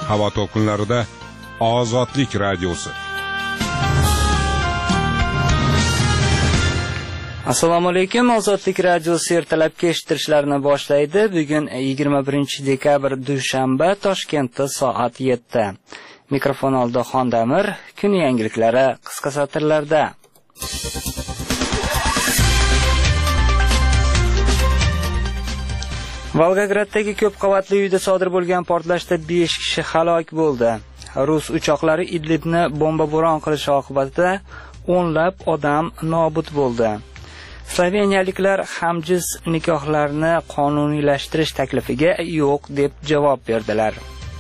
Havo to'lqinlarida Ozodlik radiosi. Assalomu alaykum. Ozodlik radiosi ertalabki eshittirishlarni boshlaydi. Bugun 21 dekabr dushanba, Toshkentda soat 7. Mikrofon oldida Xondamir. Kun yangiliklari qisqa satrlarda. Volgograddagi ko'p qavatli uyda sodir bo'lgan portlashda 5 kishi halok bo'ldi. Rus uchoqlari Idlibni bomba-bo'ron qilishi oqibatida o'nlab odam nobud bo'ldi. Sloveniyaliklar hamjiz nikohlarni qonuniylashtirish taklifiga yo'q deb javob berdilar.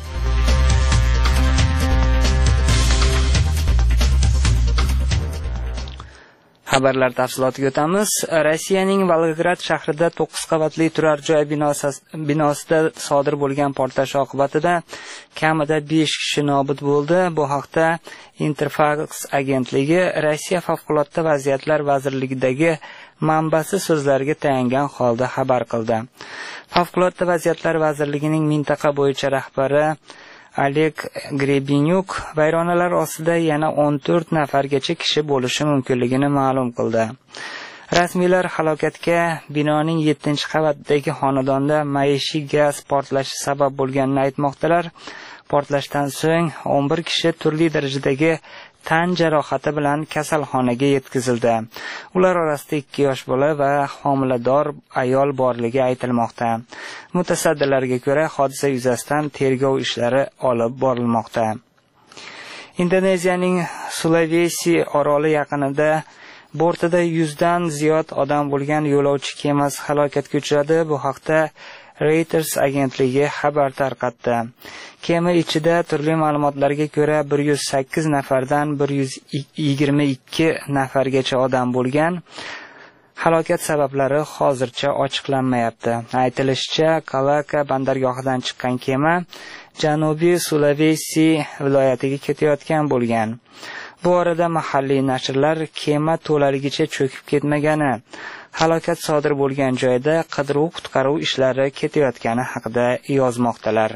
Xabarlar tafsilotiga o'tamiz. Rossiyaning Volgograd shahrida 9 qavatli turar joy binosida sodir bo'lgan portlash oqibatida kamida 5 kishi nobud bo'ldi. Bu haqda Interfax agentligi Rossiya favqulodda vaziyatlar vazirligidagi manbasi so'zlariga tayangan holda xabar qildi. Favqulodda vaziyatlar vazirligining mintaqa bo'yicha rahbari Oleg Grebinyuk vayronalar ostida yana 14 nafargacha kishi bo'lishi mumkinligini ma'lum qildi. Rasmiylar halokatga binoning 7-qavatdagi xonadonda maishiy gaz portlashi sabab bo'lganini aytmoqdalar. Portlashdan so'ng 11 kishi turli darajadagi tan jarohati bilan kasalxonaga yetkazildi. Ular orasida 2 yosh bola va homilador ayol borligi aytilmoqda. Mutasaddilarga ko'ra, hodisa yuzasidan tergov ishlari olib borilmoqda. Indoneziyaning Sulawesi oroli yaqinida bortida 100 dan ziyod odam bo'lgan yo'lovchi kemasi halokatga uchradi. Bu haqda Reuters agentligi xabar tarqatdi. Kema ichida turli ma'lumotlarga ko'ra 108 nafardan 122 nafargacha odam bo'lgan. Halokat sabablari hozircha ochiqlanmayapti. Aytilishicha, Kalaka bandargohidan chiqqan kema Janubiy Sulawesi viloyatiga ketayotgan bo'lgan. Bu orada mahalliy nashrlar kema to'laligicha cho'kib ketmagani, halokat sodir bo'lgan joyda qidiruv-qutqaruv ishlari ketayotgani haqida yozmoqdalar.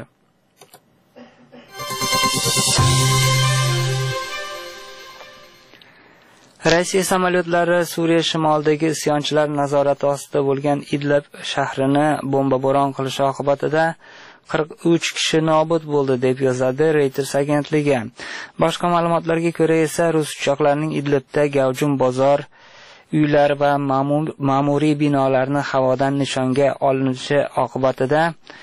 Rossiya samolyotlari Suriya shimolidagi isyonchilar nazorati ostida bo'lgan Idlib shahrini bomba-bo'ron qilishi oqibatida 43 kishi nobud bo'ldi deb yozadi Reuters agentligi. Boshqa ma'lumotlarga ko'ra esa rus uchoqlarining Idlibda gavjum bozor, uylar va ma'muriy binolarni havodan nishonga olinishi oqibatida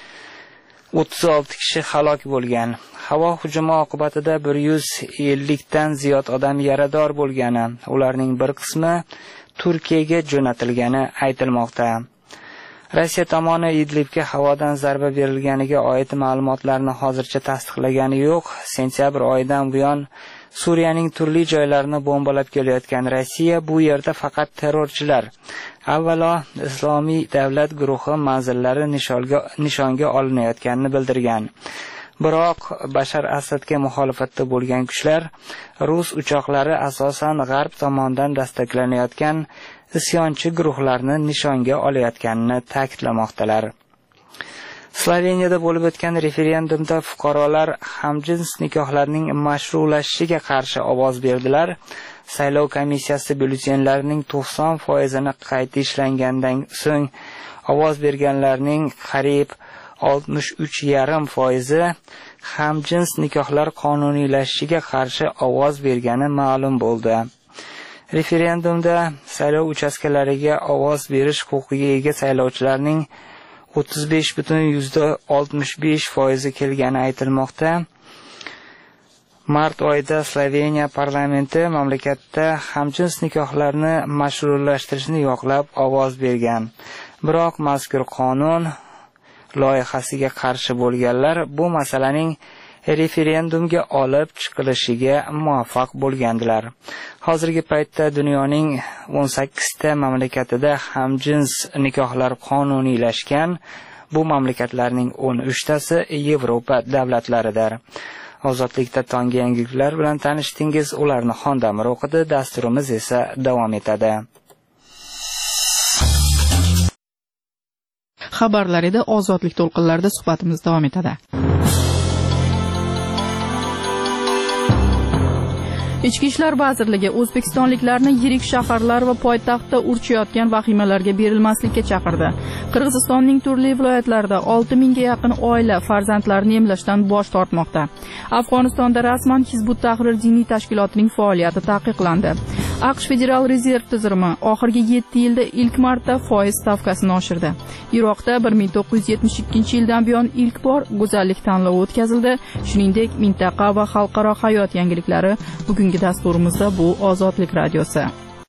36 kishi halok bo'lgan. Havo hujumi oqibatida 150 dan ziyod odam yarador bo'lgani, ularning bir qismi Turkiyaga jo'natilgani aytilmoqda. Rossiya tomoni Idlibga havodan zarba berilganiga oid ma'lumotlarni hozircha tasdiqlagani yo'q. Sentyabr oyidan buyon Suriyaning turli joylarini bombalab kelayotgan Rossiya bu yerda faqat terrorchilar, avvalo Islomiy davlat guruhi manzillari nishonga olinayotganini bildirgan. Biroq Bashar Asadga muxolifatda bo'lgan kuchlar rus uchoqlari asosan g'arb tomonidan dastaklanayotgan isyonchi guruhlarni nishonga olayotganini ta'kidlamoqdalar. Sloveniyada bo'lib o'tgan referendumda fuqarolar hamjins nikohlarning mashrulashishiga qarshi ovoz berdilar. Saylov komissiyasi byulletenlarining 90%ni qayta ishlangandan so'ng ovoz berganlarning qariyb 63,5% hamjins nikohlar qonuniylashishiga qarshi ovoz bergani ma'lum bo'ldi. Referendumda saylov uchastkalariga ovoz berish huquqiga ega saylovchilarning 35,65% kelgani aytilmoqda. Mart oyida Sloveniya parlamenti mamlakatda hamjins nikohlarni mashrullashtirishni yoqlab ovoz bergan. Biroq mazkur qonun loyihasiga qarshi bo'lganlar bu masalaning referendumga olib chiqilishiga muvaffaq bo'lgandilar. Hozirgi paytda dunyoning 18 ta mamlakatida hamjins nikohlar qonuniylashgan. Bu mamlakatlarning 13 tasi Yevropa davlatlaridir. Ozodlikda tonggi yangiliklar bilan tanishdingiz. Ularni Xondamir o'qidi. Dasturimiz esa davom etadi. Xabarlar edi. Ozodlik to'lqinlarida suhbatimiz davom etadi. Ichki ishlar vazirligi o'zbekistonliklarni yirik shaharlar va poytaxtda urchayotgan vahimalarga berilmaslikka chaqirdi. Qirg'izistonning turli viloyatlarida 6000 ga yaqin oila farzandlarini emlashdan bosh tortmoqda. Afg'onistonda rasman Hizbut Tahrir diniy tashkilotining faoliyati taqiqlandi. AQSh Federal rezerv tizimi oxirgi 7 yilda ilk marta foiz stavkasini oshirdi. Iroqda 1972-yildan buyon ilk bor go'zallik tanlovi o'tkazildi. Shuningdek, mintaqa va xalqaro hayot yangiliklari bugungi dasturimizda bu Ozodlik radiosi.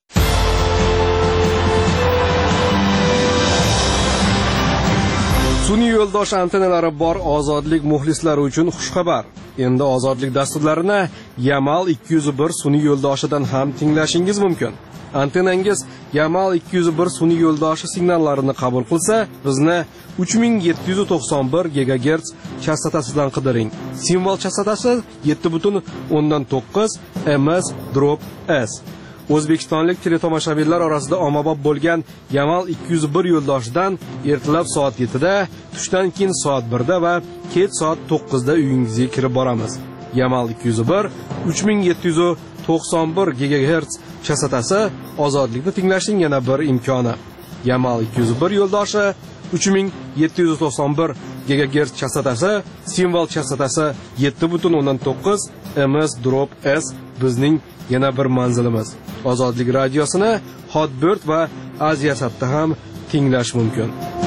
Sun'iy yo'ldosh antennalari bor Ozodlik muxlislari uchun xushxabar. Endi Ozodlik dasturlarini Yamal 201 sun'iy yo'ldoshidan ham tinglashingiz mumkin. Antennangiz Yamal 201 sun'iy yo'ldoshi signallarini qabul qilsa, bizni 3791 GHz chastotasidan qidiring. Simvol chastotasi 7.9 ms/s. O'zbekistonlik teletomoshabinlar orasida ommabop bo'lgan Yamal 201 yo'ldoshidan ertalab soat 7 da, tushdan keyin soat 1 da va kech soat 9 da uyingizga kirib boramiz. Yamal 201 3791 GHz chastotasi Ozodlikni tinglashning yana bir imkoni. Yamal 201 yo'ldoshi 3791 GHz chastotasi, simvol chastotasi 7.9 ms/s bizning yana bir manzilimiz. Ozodlik radiosini Hotbird va Aziyasatda ham tinglash mumkin.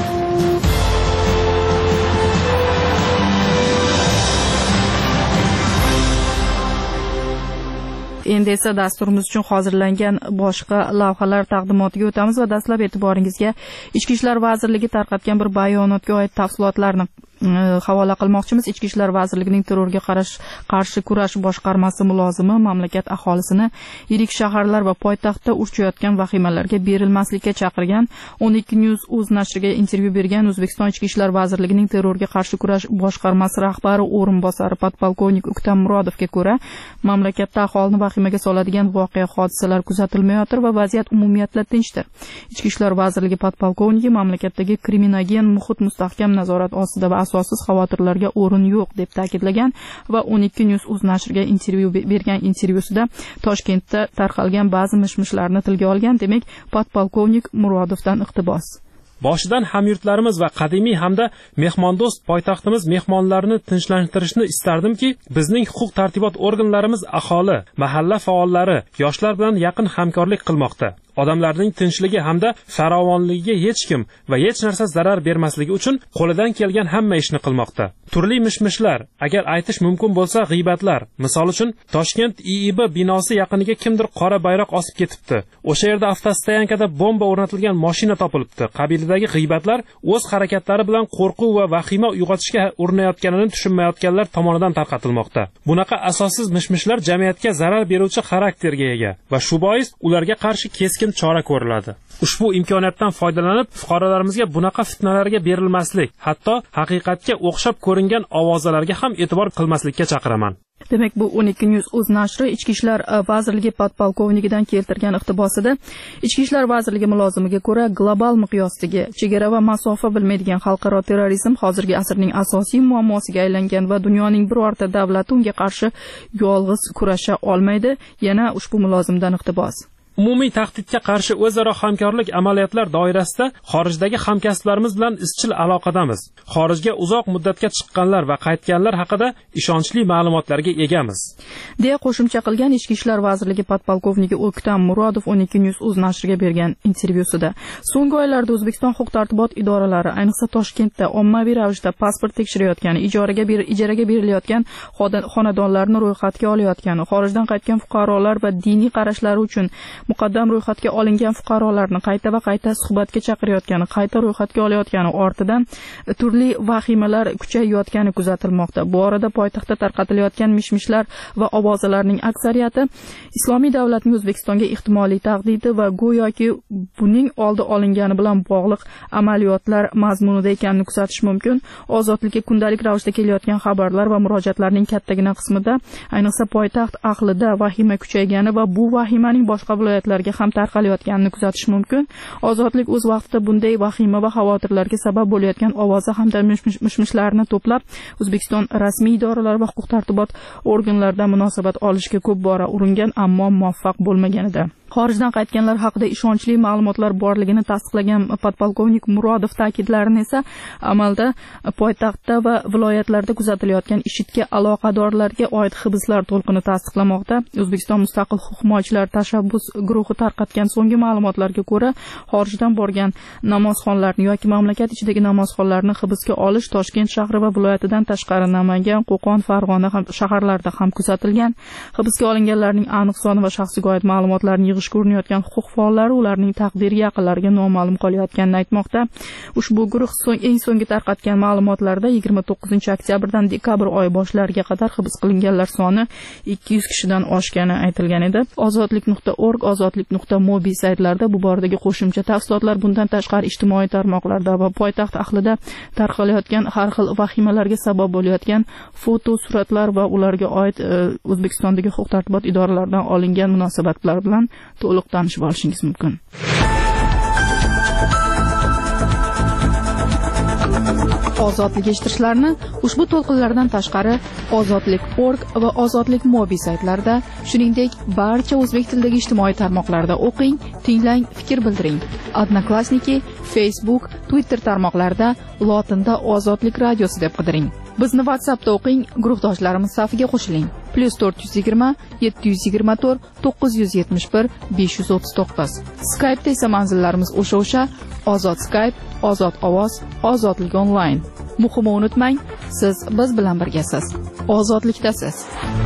Endi esa dasturimiz uchun hozirlangan boshqa lavhalar taqdimotiga o'tamiz va dastlab e'tiboringizga Ichki ishlar vazirligi tarqatgan bir bayonotga oid tafsilotlarni havola qilmoqchimiz. Ichki ishlar vazirligining terrorga qarshi kurash boshqarmasi mulozimi mamlakat aholisini yirik shaharlar va poytaxtda urchayotgan vahimalarga berilmaslikka chaqirgan. 12news.uz nashriga intervyu bergan O'zbekiston Ichki ishlar vazirligining terrorga qarshi kurash boshqarmasi rahbari o'rinbosari podpolkovnik O'ktam Murodovga ko'ra, mamlakatda aholini vahimaga soladigan voqea hodisalar kuzatilmayotir va vaziyat umumiyatla tinchdir. Ichki ishlar vazirligi podpolkovniki mamlakatdagi kriminogen muhit mustahkam nazorat ostida va asossiz xavotirlarga o'rin yo'q deb ta'kidlagan va 12news.uz nashriga bergan intervyusida Toshkentda tarqalgan ba'zi mishmishlarni tilga olgan. Demak, podpolkovnik Murodovdan iqtibos. Boshidan hamyurtlarimiz va qadimiy hamda mehmondo'st poytaxtimiz mehmonlarini tinchlantirishni istardimki, bizning huquq tartibot organlarimiz aholi, mahalla faollari, yoshlar bilan yaqin hamkorlik qilmoqda. Odamlarning tinchligi hamda farovonligiga hech kim va hech narsa zarar bermasligi uchun qo'lidan kelgan hamma ishni qilmoqda. Turli mishmishlar, agar aytish mumkin bo'lsa, g'iybatlar. Misol uchun, Toshkent IIB binosi yaqiniga kimdir qora bayroq osib ketibdi. O'sha yerda avtostoyankada bomba o'rnatilgan mashina topilibdi. Qabilidagi g'iybatlar o'z harakatlari bilan qo'rquv va vahima uyg'otishga urinayotganini tushunmayotganlar tomonidan tarqatilmoqda. Bunaqa asossiz mishmishlar jamiyatga zarar beruvchi xarakterga ega va shu bois ularga qarshi keskin chora ko'riladi. Ushbu imkoniyatdan foydalanib, fuqarolarimizga bunaqa fitnalarga berilmaslik, hatto haqiqatga o'xshab ko'ringan ovozalarga ham e'tibor qilmaslikka chaqiraman. Demak, bu 12news.uz nashri Ichki ishlar vazirligi podpolkovnikidan keltirgan iqtibosida Ichki ishlar vazirligi mulozimiga ko'ra, global miqyosdagi chegara va masofa bilmaydigan xalqaro terrorizm hozirgi asrning asosiy muammosiga aylangan va dunyoning birorta davlati unga qarshi yolg'iz kurasha olmaydi. Yana ushbu mulozimdan iqtibos. Umumiy tahdidga qarshi o'zaro hamkorlik amaliyotlar doirasida xorijdagi hamkasblarimiz bilan izchil aloqadamiz. Xorijga uzoq muddatga chiqqanlar va qaytganlar haqida ishonchli ma'lumotlarga egamiz, deya qo'shimcha qilgan Ichki ishlar vazirligi podpolkovniki O'ktam Murodov 12news.uz nashriga bergan intervyusida. So'nggi oylarda O'zbekiston huquq tartibot idoralari, ayniqsa Toshkentda ommaviy ravishda pasport tekshirayotgani, ijaraga berilayotgan xonadonlarni ro'yxatga olayotgani, xorijdan qaytgan fuqarolar va diniy qarashlari uchun muqaddam ro'yxatga olingan fuqarolarni qayta va qayta suhbatga chaqirayotgani, qayta ro'yxatga olayotgani ortidan turli vahimalar kuchayayotgani kuzatilmoqda. Bu orada poytaxtda tarqatilayotgan mishmishlar va ovozalarning aksariyati Islomiy davlatning O'zbekistonga ehtimoliy tahdidi va go'yoki buning oldi olingani bilan bog'liq amaliyotlar mazmunida ekanini kuzatish mumkin. Ozodlikka kundalik ravishda kelayotgan xabarlar va murojaatlarning kattagina qismida, ayniqsa poytaxt ahlida vahima kuchaygani va bu vahimaning boshqa viloyatlarga ham tarqalayotganini kuzatish mumkin. Ozodlik o'z vaqtida bunday vahima va xavotirlarga sabab bo'layotgan ovoza hamda mishmishlarni to'plab, O'zbekiston rasmiy idoralari va huquq-tartibot organlaridan munosabat olishga ko'p bora uringan, ammo muvaffaq bo'lmagan edi. Xorijdan qaytganlar haqida ishonchli ma'lumotlar borligini tasdiqlagan podpolkovnik Murodov ta'kidlarini esa amalda poytaxtda va viloyatlarda kuzatilayotgan IShIDga aloqadorlarga oid hibslar to'lqini tasdiqlamoqda. O'zbekiston mustaqil huquq himoyachilar tashabbus guruhi tarqatgan so'nggi ma'lumotlarga ko'ra, xorijdan borgan namozxonlarni yoki mamlakat ichidagi namozxonlarni hibsga olish Toshkent shahri va viloyatidan tashqari Namangan, Qo'qon, Farg'ona shaharlarida ham kuzatilgan. Hibsga olinganlarning aniq soni va shaxsiga oid ma'lumotlarni yig'ish ko'rinayotgan huquq faollari ularning taqdiri yaqinlariga noma'lum qolayotganini aytmoqda. Ushbu guruh eng so'nggi tarqatgan ma'lumotlarda 29 oktyabrdan dekabr oyi boshlariga qadar hibs qilinganlar soni 200 kishidan oshgani aytilgan edi. Ozodlik.org, ozodlik.mobi saytlarida bu boradagi qo'shimcha tafsilotlar, bundan tashqari ijtimoiy tarmoqlarda va poytaxt ahlida tarqalayotgan har xil vahimalarga sabab bo'layotgan foto, suratlar va ularga oid O'zbekistondagi huquq-tartibot idoralaridan olingan munosabatlar bilan to'liq tanishib olishingiz mumkin. Ozodlik eshittirishlarni ushbu to'lqinlardan tashqari ozodlik.org va ozodlik.mobi saytlarida, shuningdek barcha o'zbek tilidagi ijtimoiy tarmoqlarda o'qing, tinglang, fikr bildiring. Odnoklassniki, Facebook, Twitter tarmoqlarida lotinda Ozodlik radiosi deb qidiring. Bizni WhatsAppda o'qing, guruhdoshlarimiz safiga qo'shiling. +420 724 971 539. Skype'da esa manzillarimiz o'sha Ozod Skype, Ozod ovoz, Ozodlik onlayn. Muhimi unutmang, siz biz bilan birgasiz. Ozodlikdasiz.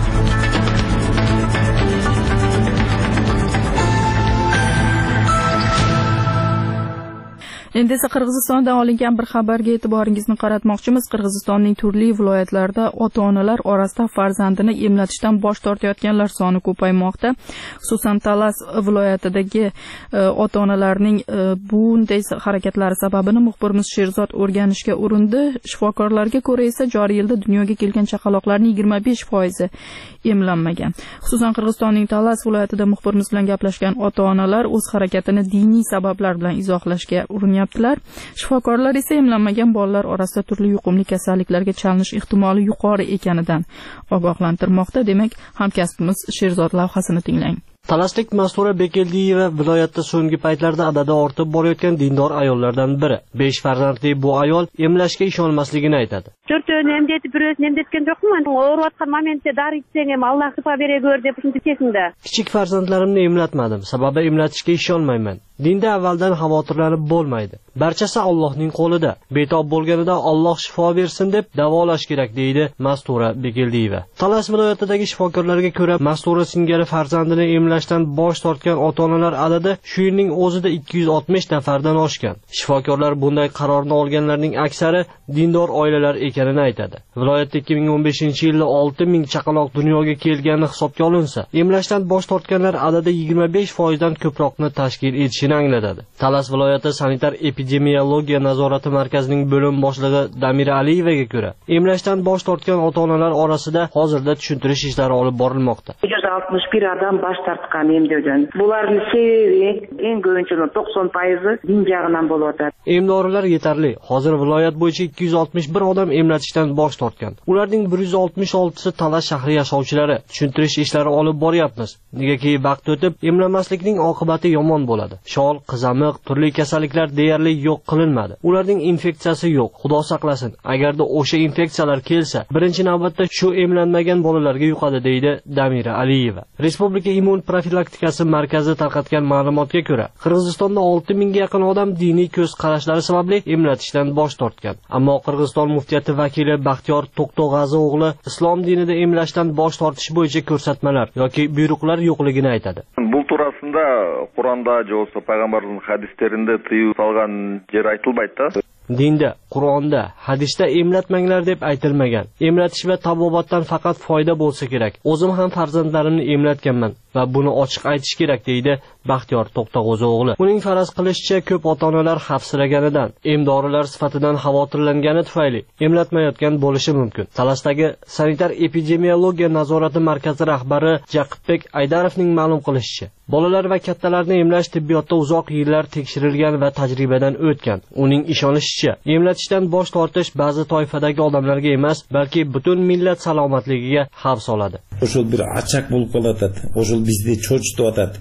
Endi esa Qirg'izistondan olingan bir xabarga e'tiboringizni qaratmoqchimiz. Qirg'izistonning turli viloyatlarida ota-onalar orasida farzandini emlatishdan bosh tortayotganlar soni ko'paymoqda. Xususan, Talas viloyatidagi ota-onalarning bunday harakatlari sababini muxbirimiz Sherzod o'rganishga urindi. Shifokorlarga ko'ra esa joriy yilda dunyoga kelgan chaqaloqlarning 25% emlanmagan. Xususan, Qirg'izistonning Talas viloyatida muxbirimiz bilan gaplashgan ota-onalar o'z harakatini diniy sabablar bilan izohlashga urinyaptilar. Shifokorlar esa emlanmagan bolalar orasida turli yuqumli kasalliklarga chalinish ehtimoli yuqori ekanidan ogohlantirmoqda. Demak, hamkasbimiz Sherzod lavhasini tinglang. Talaslik Mastura Bekeldiyeva viloyatda so'nggi paytlarda adadi ortib borayotgan dindor ayollardan biri. 5 farzandli bu ayol emlashga ishonmasligini aytadi. 4 emdetib, biro'sini emdetgan yo'qman. O'rayotgan momentda dori ichsang ham Alloh shifo beraver deb shunday kesinda. Kichik farzandlarimni emlatmadim, sababi emlatishga ishonmayman. Dinda avvaldan xavotirlanib bo'lmaydi. Barchasi Allohning qo'lida. Betob bo'lganida Alloh shifo bersin deb davolash kerak, deydi Mastura Bekeldiyeva. Talas viloyatidagi shifokorlarga ko'ra, Mastura singari farzandini emlashdan bosh tortgan ota-onalar adadi shu yilning o'zida 260 nafardan oshgan. Shifokorlar bunday qarorni olganlarning aksari dindor oilalar ekanini aytadi. Viloyatda 2015-yilda 6000 chaqaloq dunyoga kelgani hisobga olinsa, emlashdan bosh tortganlar adadi 25% dan ko'proqni tashkil etishini anglatadi. Talas viloyati sanitar epidemiologiya nazorati markazining bo'lim boshlig'i Damira Aliyevaga ko'ra, emlashdan bosh tortgan ota-onalar orasida hozirda tushuntirish ishlari olib borilmoqda. 161 odam bosh tortgan emdovdan. Bularning sebebi eng ko'pincha 90% din jag'idan bo'layotadi. Emdorilar yetarli. Hozir viloyat bo'yicha 261 odam emlatishdan bosh tortgan. Ularning 166si Talas shahri yashovchilari. Tushuntirish ishlari olib boryapmiz. Negaki vaqt o'tib emlanmaslikning oqibati yomon bo'ladi. Shol, qizamiq, turli kasalliklar deyarli yo'q qilinmadi. Ularning infeksiyasi yo'q. Xudo saqlasin. Agarda o'sha infeksiyalar kelsa, birinchi navbatda shu emlanmagan bolalarga yuqadi, deydi Damira Aliyeva. Respublika immun profilaktikasi markazi tarqatgan ma'lumotga ko'ra, Qirg'izistonda 6000 ga yaqin odam diniy ko'z qarashlari sababli emlatishdan bosh tortgan. Ammo Qirg'iziston muftiyati vakili Baxtiyor To'qtog'azi o'g'li islom dinida emlashdan bosh tortish bo'yicha ko'rsatmalar yoki buyruqlar yo'qligini aytadi. Bu turasында Qur'onda, bo'lsa payg'ambarning hadislarida tiyib salgan yer aytilmaydi. Dinda Qur'onda, hadisda emlatmanglar deb aytilmagan. Emlatish va tabobatdan faqat foyda bo'lsa kerak. O'zim ham farzandlarimni emlatganman va buni ochiq aytish kerak deydi Baxtiyor To'xtag'o'zi o'g'li. Uning faraz qilishicha, ko'p ota-onalar xavfsiraganidan, emdorilar sifatidan xavotirlangani tufayli emlatmayotgan bo'lishi mumkin. Talasdagi sanitar epidemiologiya nazorati markazi rahbari Jaqibbek Aydarovning ma'lum qilishicha, bolalar va kattalarni emlash tibbiyotda uzoq yillar tekshirilgan va tajribadan o'tgan. Uning ishonishicha, emlatishdan bosh tortish ba'zi toifadagi odamlarga emas, balki butun millat salomatligiga xavf soladi. O'shul bir achaq bo'lib qoladi. O'shul bizda cho'chitayotadi.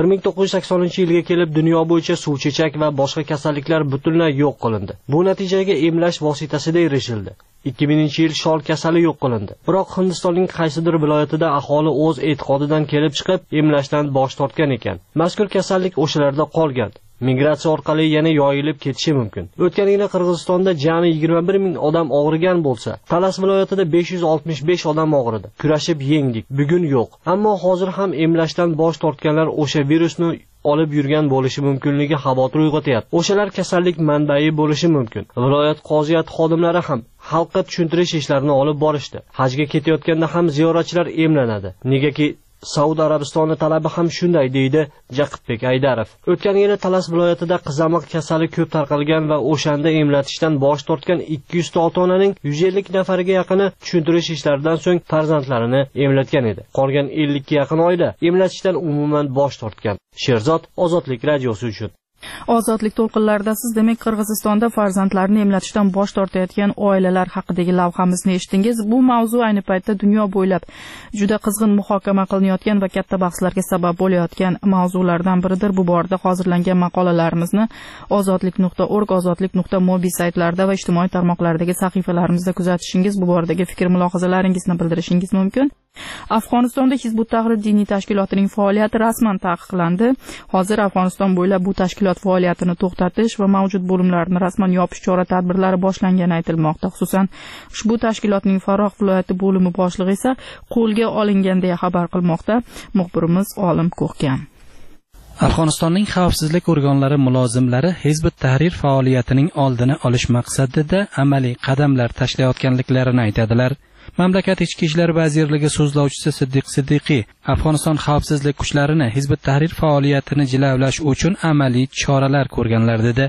1980-yilga kelib dunyo bo'yicha suvchechak va boshqa kasalliklar butunlay yo'q qilindi. Bu natijaga emlash vositasida erishildi. 2000-yil shol kasali yo'q qilindi. Biroq Hindistonning qaysidir viloyatida aholi o'z e'tiqodidan kelib chiqib emlashdan bosh tortgan ekan. Mazkur kasallik o'shalarda qolgan. Migratsiya orqali yana yoyilib ketishi mumkin. O'tgan yili Qirg'izistonda jami 21 ming odam og'rigan bo'lsa, Talas viloyatida 565 odam og'ridi. Kurashib yengdik, bugun yo'q. Ammo hozir ham emlashdan bosh tortganlar o'sha virusni olib yurgan bo'lishi mumkinligi xavotir uyg'otyapti. O'shalar kasallik manbai bo'lishi mumkin. Viloyat qoziyat xodimlari ham xalqqa tushuntirish ishlarini olib borishdi. Hajga ketayotganda ham ziyoratchilar emlanadi. Negaki Saudiya Arabistoni talabi ham shunday deydi Jaqibbek Aydarov. O'tgan yili Talas viloyatida qizamiq kasali ko'p tarqalgan va o'shanda emlatishdan bosh tortgan 200 ta ota-onaning 150 nafariga yaqini tushuntirish ishlaridan so'ng farzandlarini emlatgan edi. Qolgan 50 ga yaqin oila emlatishdan umuman bosh tortgan. Sherzod Ozodlik radiosi uchun. Ozodlik to'lqinlarida siz demak Qirg'izistonda farzandlarini emlatishdan bosh tortayotgan oilalar haqidagi lavhamizni eshitdingiz. Bu mavzu ayni paytda dunyo bo'ylab juda qizg'in muhokama qilinayotgan va katta bahslarga sabab bo'layotgan mavzulardan biridir. Bu borada hozirlangan maqolalarimizni ozodlik.org, ozodlik.mobi saytlarida va ijtimoiy tarmoqlardagi sahifalarimizda kuzatishingiz, bu boradagi fikr-mulohazalaringizni bildirishingiz mumkin. Afg'onistonda Hizbut Tahrir diniy tashkilotining faoliyati rasman taqiqlandi. Hozir Afg'oniston bo'ylab bu tashkilot faoliyatini to'xtatish va mavjud bo'limlarni rasman yopish chora-tadbirlari boshlangani aytilmoqda. Xususan, ushbu tashkilotning Farrox viloyati bo'limi boshlig'i esa qo'lga olingan deya xabar qilmoqda muxbirimiz Olim Ko'hkam. Afg'onistonning xavfsizlik organlari mulozimlari Hizbut Tahrir faoliyatining oldini olish maqsadida amaliy qadamlar tashlayotganliklarini aytadilar. Mamlakat Ichki ishlar vazirligi so'zlovchisi Siddiq Siddiqiy Afg'oniston xavfsizlik kuchlarini Hizbut Tahrir faoliyatini jilovlash uchun amaliy choralar ko'rganlar dedi.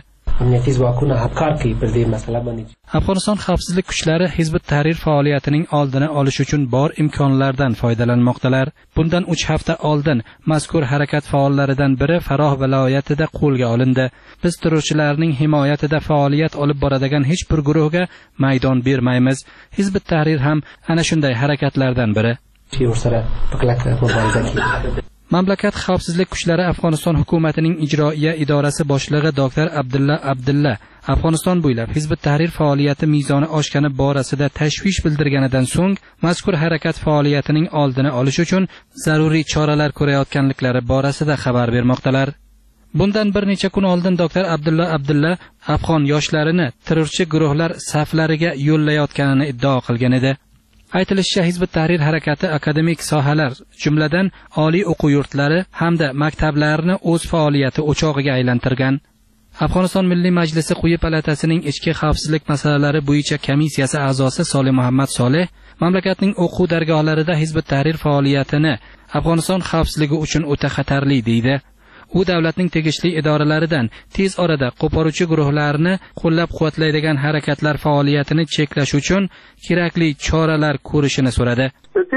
Afg'oniston xavfsizlik kuchlari Hizbut Tahrir faoliyatining oldini olish uchun bor imkonlardan foydalanmoqdalar. Bundan 3 hafta oldin mazkur harakat faollaridan biri Farrox viloyatida qo'lga olindi. Biz terrorchilarning himoyatida faoliyat olib boradigan hech bir guruhga maydon bermaymiz. Hizbut Tahrir ham ana shunday harakatlardan biri. Mamlakat xavfsizlik kuchlari Afg'oniston hukumatining ijroiya idorasi boshlig'i Dr. Abdulla Abdulla Afg'oniston bo'ylab Hizbut Tahrir faoliyati mezoni oshgani borasida tashvish bildirganidan so'ng mazkur harakat faoliyatining oldini olish uchun zaruriy choralar ko'rayotganliklari borasida xabar bermoqdalar. Bundan bir necha kun oldin Dr. Abdulla Abdulla afg'on yoshlarini terrorchi guruhlar saflariga yo'llayotganini iddao qilgan edi. Aytilishicha, Hizbut Tahrir harakati akademik sohalar, jumladan oliy o'quv yurtlari hamda maktablarni o'z faoliyati o'chog'iga aylantirgan. Afg'oniston Milliy Majlisi quyi palatasining ichki xavfsizlik masalalari bo'yicha komissiyasi a'zosi Solih Muhammad Solih mamlakatning o'quv dargohlarida Hizbut Tahrir faoliyatini Afg'oniston xavfsizligi uchun o'ta xatarli deydi. U davlatning tegishli idoralaridan tez orada qo'poruvchi guruhlarni qo'llab-quvvatlaydigan harakatlar faoliyatini cheklash uchun kerakli choralar ko'rishini so'radi.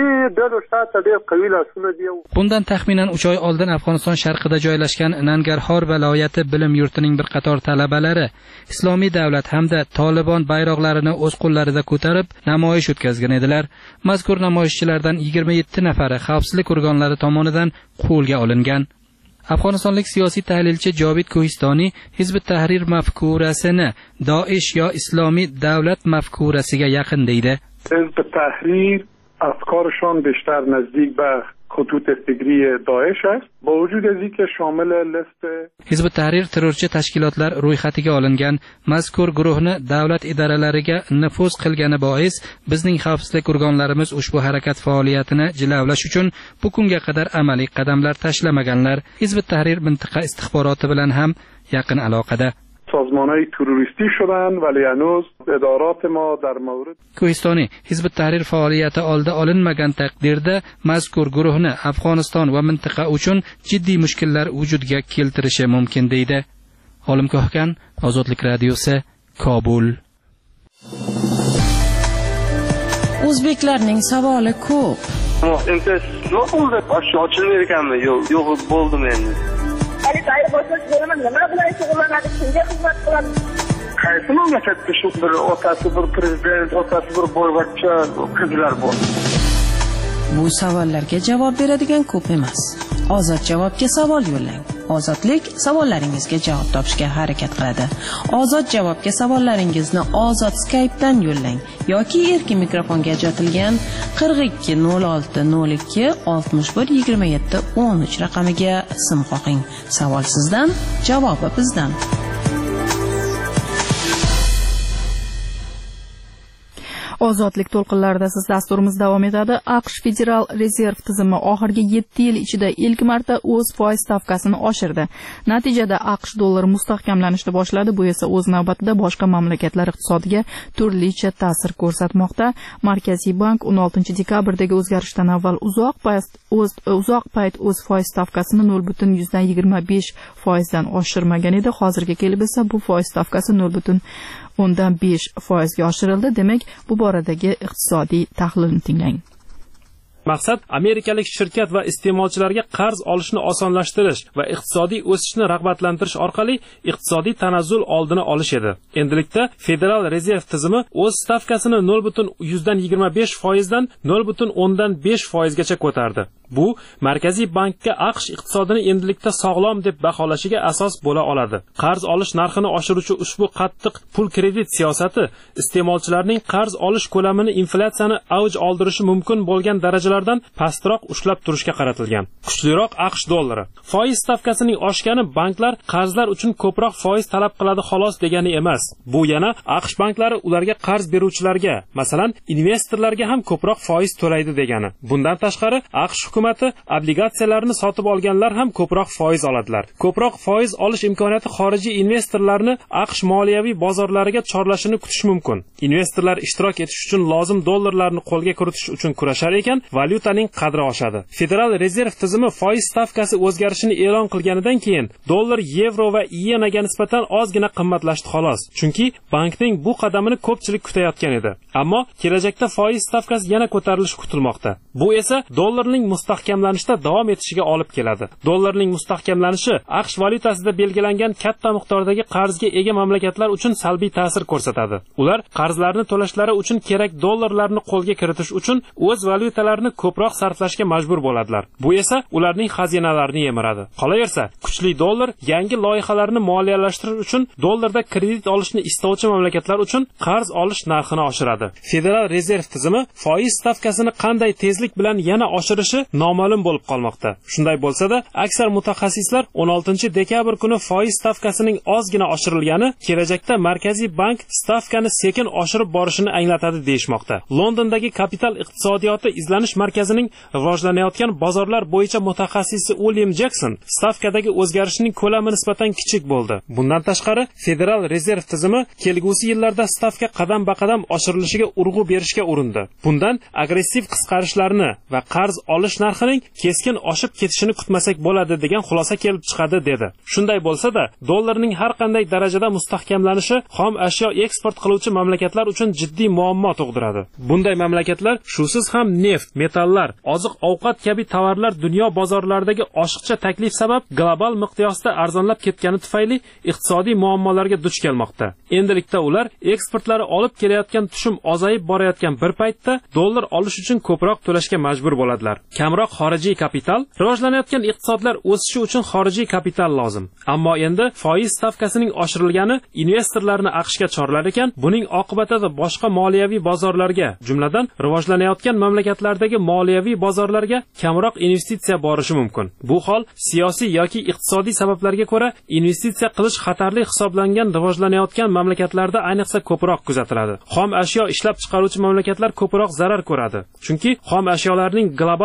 Bundan taxminan 3 oy oldin Afg'oniston sharqida joylashgan Nangarxor viloyati bilim yurtining bir qator talabalari Islomiy davlat hamda Tolibon bayroqlarini o'z qo'llarida ko'tarib namoyish o'tkazgan edilar. Mazkur namoyishchilardan 27 nafari xavfsizlik organlari tomonidan qo'lga olingan. Afg'onistonlik siyosiy tahlilchi Jovid Kohistoniy Hizbut Tahrir mafkurasini Daesh yo Islomiy davlat mafkurasiga yaqin deydi. Hizbut Tahrir افکارشان بیشتر نزدیک به خطوط فکری داعش است با وجود از اینکه شامل لیست Hizbut Tahrir terrorchi tashkilotlar ro'yxatiga olingan mazkur guruhni davlat idoralariga nufuz qilgani bois bizning xavfsizlik organlarimiz ushbu harakat faoliyatini jilovlash uchun bu kunga qadar amaliy qadamlar tashlamaganlar. Hizbut Tahrir mintaqa istixboroti bilan ham yaqin aloqada. سازمان‌های تروریستی شدند ولی هنوز ادارات ما در مورد کوهستانی حزب tahrir faoliyati oldi olinmagan taqdirda mazkur guruhni Afg'oniston va mintaqa uchun jiddiy mushkullar vujudga keltirishi mumkin deydi. Olim Kohkan, Ozodlik radiosi, Kobul. O'zbeklarning savoli ko'p. Endi nima bo'ldi? Ochilmaydi ekanmi? Yo'q, bo'ldimi endi. Hali tayyor bo'lsak bo'laman, nima bilan shug'ullanadi, kimga xizmat qiladi? qaysi mamlakatda shu bir otasi bir prezident, otasi bir boyvachcha qizlar bor? Bu savollarga javob beradigan ko'p emas. Ozod javobga savol yo'llang. Ozodlik savollaringizga javob topishga harakat qiladi. Ozod javobga savollaringizni Ozod Skype'dan yo'llang yoki erkin mikrofonga ajratilgan 42 06 02 61 27 13 raqamiga sim qo'ying. Savol sizdan, javobi bizdan. Ozodlik to'lqinlarida siz dasturimiz davom etadi. AQSh Federal rezerv tizimi oxirgi 7 yil ichida ilk marta o'z foiz stavkasini oshirdi. Natijada AQSh dollari mustahkamlanishni boshladi. Bu esa o'z navbatida boshqa mamlakatlar iqtisodiga turlicha ta'sir ko'rsatmoqda. Markaziy bank 16 dekabrdagi o'zgarishdan avval uzoq payt o'z foiz stavkasini 0.25 foizdan oshirmagan edi. Hozirga kelib esa bu foiz stavkasi 0.5 ga oshirildi. Demak, bu boradagi iqtisodiy tahlilni tinglang. Maqsad amerikalik shirkat va iste'molchilarga qarz olishni osonlashtirish va iqtisodiy o'sishni rag'batlantirish orqali iqtisodiy tanazzul oldini olish edi. Endilikda Federal rezerv tizimi o'z stavkasini 0.25 foizdan 0.5 foizgacha ko'tardi. Bu Markaziy bankka AQSh iqtisodini endilikda sog'lom deb baholashiga asos bo'la oladi. Qarz olish narxini oshiruvchi ushbu qattiq pul kredit siyosati iste'molchilarning qarz olish ko'lamini inflyatsiyani avj oldirishi mumkin bo'lgan darajalardan pastroq ushlab turishga qaratilgan. Kuchliroq AQSh dollari. Foiz stavkasining oshgani banklar qarzlar uchun ko'proq foiz talab qiladi xolos degani emas. Bu yana AQSh banklari ularga qarz beruvchilarga, masalan, investorlarga ham ko'proq foiz to'laydi degani. Bundan tashqari AQSh hukumati obligatsiyalarni sotib olganlar ham ko'proq foiz oladilar. Ko'proq foiz olish imkoniyati xorijiy investorlarni AQSh moliyaviy bozorlariga chorlashini kutish mumkin. Investorlar ishtirok etish uchun lozim dollarlarni qo'lga kiritish uchun kurashar ekan, valyutaning qadri oshadi. Federal rezerv tizimi foiz stavkasi o'zgarishini e'lon qilganidan keyin dollar, yevro va yenaga nisbatan ozgina qimmatlashdi xolos. Chunki bankning bu qadamini ko'pchilik kutayotgan edi. Ammo kelajakda foiz stavkasi yana ko'tarilishi kutilmoqda. Bu esa dollarning mustahkamlanishda davom etishiga olib keladi. Dollarning mustahkamlanishi AQSh valyutasida belgilangan katta miqdordagi qarzga ega mamlakatlar uchun salbiy ta'sir ko'rsatadi. Ular qarzlarni to'lashlari uchun kerak dollarlarni qo'lga kiritish uchun o'z valyutalarini ko'proq sarflashga majbur bo'ladilar. Bu esa ularning xazinalarini yemiradi. Qolaversa, kuchli dollar yangi loyihalarni moliyalashtirish uchun dollarda kredit olishni istovchi mamlakatlar uchun qarz olish narxini oshiradi. Federal rezerv tizimi foiz stavkasini qanday tezlik bilan yana oshirishi noma'lum bo'lib qolmoqda. Shunday bo'lsa-da, aksar mutaxassislar 16 dekabr kuni foiz stavkasining ozgina oshirilgani kelajakda Markaziy bank stavkani sekin oshirib borishini anglatadi deyishmoqda. Londondagi kapital iqtisodiyoti izlanish markazining rivojlanayotgan bozorlar bo'yicha mutaxassisi William Jackson stavkadagi o'zgarishning ko'lami nisbatan kichik bo'ldi. Bundan tashqari, Federal rezerv tizimi kelgusi yillarda stavka qadam-baqadam oshirilishiga urg'u berishga urindi. Bundan agressiv qisqarishlarni va qarz olish narxining keskin oshib ketishini kutmasak bo'ladi degan xulosa kelib chiqadi dedi. Shunday bo'lsa-da, dollarning har qanday darajada mustahkamlanishi xom ashyo eksport qiluvchi mamlakatlar uchun jiddiy muammo tug'diradi. Bunday mamlakatlar shusiz ham neft, metallar, oziq-ovqat kabi tovarlar dunyo bozorlaridagi oshiqcha taklif sabab global miqyosda arzonlab ketgani tufayli iqtisodiy muammolarga duch kelmoqda. Endilikda ular eksportlari olib kelayotgan tushum ozayib borayotgan bir paytda dollar olish uchun ko'proq to'lashga majbur bo'ladilar. Kamroq xorijiy kapital, rivojlanayotgan iqtisodlar o'sishi uchun xorijiy kapital lozim. Ammo endi foiz stavkasining oshirilgani investorlarni AQShga chorlar ekan, buning oqibatida boshqa moliyaviy bozorlarga, jumladan rivojlanayotgan mamlakatlardagi moliyaviy bozorlarga kamroq investitsiya borishi mumkin. Bu hol siyosiy yoki iqtisodiy sabablarga ko'ra investitsiya qilish xatarli hisoblangan rivojlanayotgan mamlakatlarda ayniqsa ko'proq kuzatiladi. Xom ashyo ishlab chiqaruvchi mamlakatlar ko'proq zarar ko'radi. Chunki xom ashyolarning global narxlari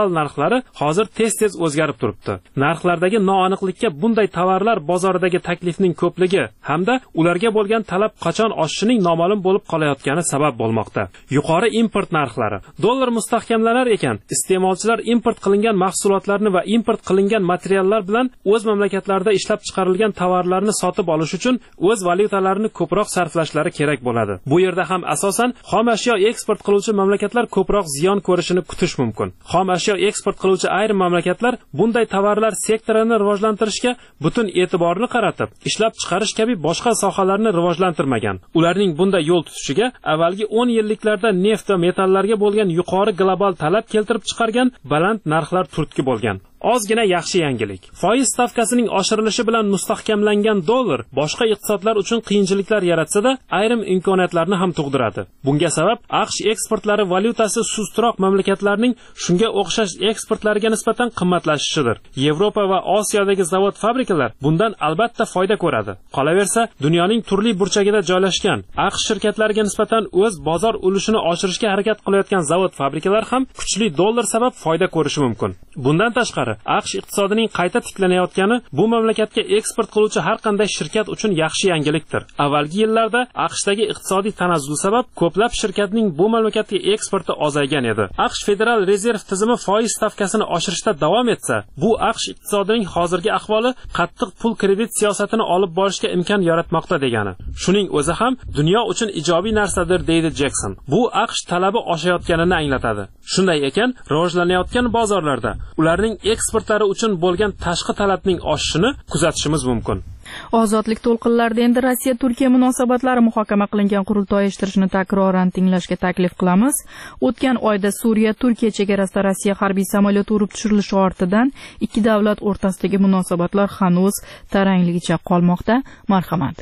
narxlari hozir tez-tez o'zgarib turibdi. Narxlardagi noaniqlikka bunday tovarlar bozoridagi taklifning ko'pligi hamda ularga bo'lgan talab qachon oshishining noma'lum bo'lib qolayotgani sabab bo'lmoqda. Yuqori import narxlari. Dollar mustahkamlanar ekan, iste'molchilar import qilingan mahsulotlarni va import qilingan materiallar bilan o'z mamlakatlarida ishlab chiqarilgan tovarlarni sotib olish uchun o'z valyutalarini ko'proq sarflashlari kerak bo'ladi. Bu yerda ham asosan xom ashyo eksport qiluvchi mamlakatlar ko'proq ziyon ko'rishini kutish mumkin. Xom ashyo eksport qiluvchi ayrim mamlakatlar bunday tovarlar sektorini rivojlantirishga butun e'tiborni qaratib, ishlab chiqarish kabi boshqa sohalarni rivojlantirmagan. Ularning bunday yo'l tutishiga avvalgi 10 yilliklarda neft va metallarga bo'lgan yuqori global talab keltirib chiqargan baland narxlar turtki bo'lgan. Ozgina yaxshi yangilik. Foiz stavkasining oshirilishi bilan mustahkamlangan dollar boshqa iqtisodlar uchun qiyinchiliklar yaratsa-da, ayrim imkoniyatlarni ham tug'diradi. Bunga sabab AQSh eksportlari valyutasi sustroq mamlakatlarning shunga o'xshash eksportlariga nisbatan qimmatlashishidir. Yevropa va Osiyodagi zavod-fabrikalar bundan albatta foyda ko'radi. Qolaversa, dunyoning turli burchagida joylashgan AQSh shirkatlariga nisbatan o'z bozor ulushini oshirishga harakat qilayotgan zavod-fabrikalar ham kuchli dollar sabab foyda ko'rishi mumkin. Bundan tashqari AQSh iqtisodining qayta tiklanayotgani bu mamlakatga eksport qiluvchi har qanday shirkat uchun yaxshi yangilikdir. Avvalgi yillarda AQShdagi iqtisodiy tanazzul sabab ko'plab shirkatning bu mamlakatga eksporti ozaygan edi. AQSh Federal rezerv tizimi foiz stavkasini oshirishda davom etsa, bu AQSh iqtisodining hozirgi ahvoli qattiq pul kredit siyosatini olib borishga imkon yaratmoqda degani. Shuning o'zi ham dunyo uchun ijobiy narsadir, deydi Jackson. Bu AQSh talabi oshayotganini anglatadi. Shunday ekan, rivojlanayotgan bozorlarda ularning eksportlari uchun bo'lgan tashqi talabning oshishini kuzatishimiz mumkin. Ozodlik to'lqinlarida endi Rossiya Turkiya munosabatlari muhokama qilingan qurultoy eshittirishni takroran tinglashga taklif qilamiz. O'tgan oyda Suriya Turkiya chegarasida Rossiya harbiy samolyoti urib tushirilishi ortidan ikki davlat o'rtasidagi munosabatlar hanuz tarangligicha qolmoqda. Marhamat.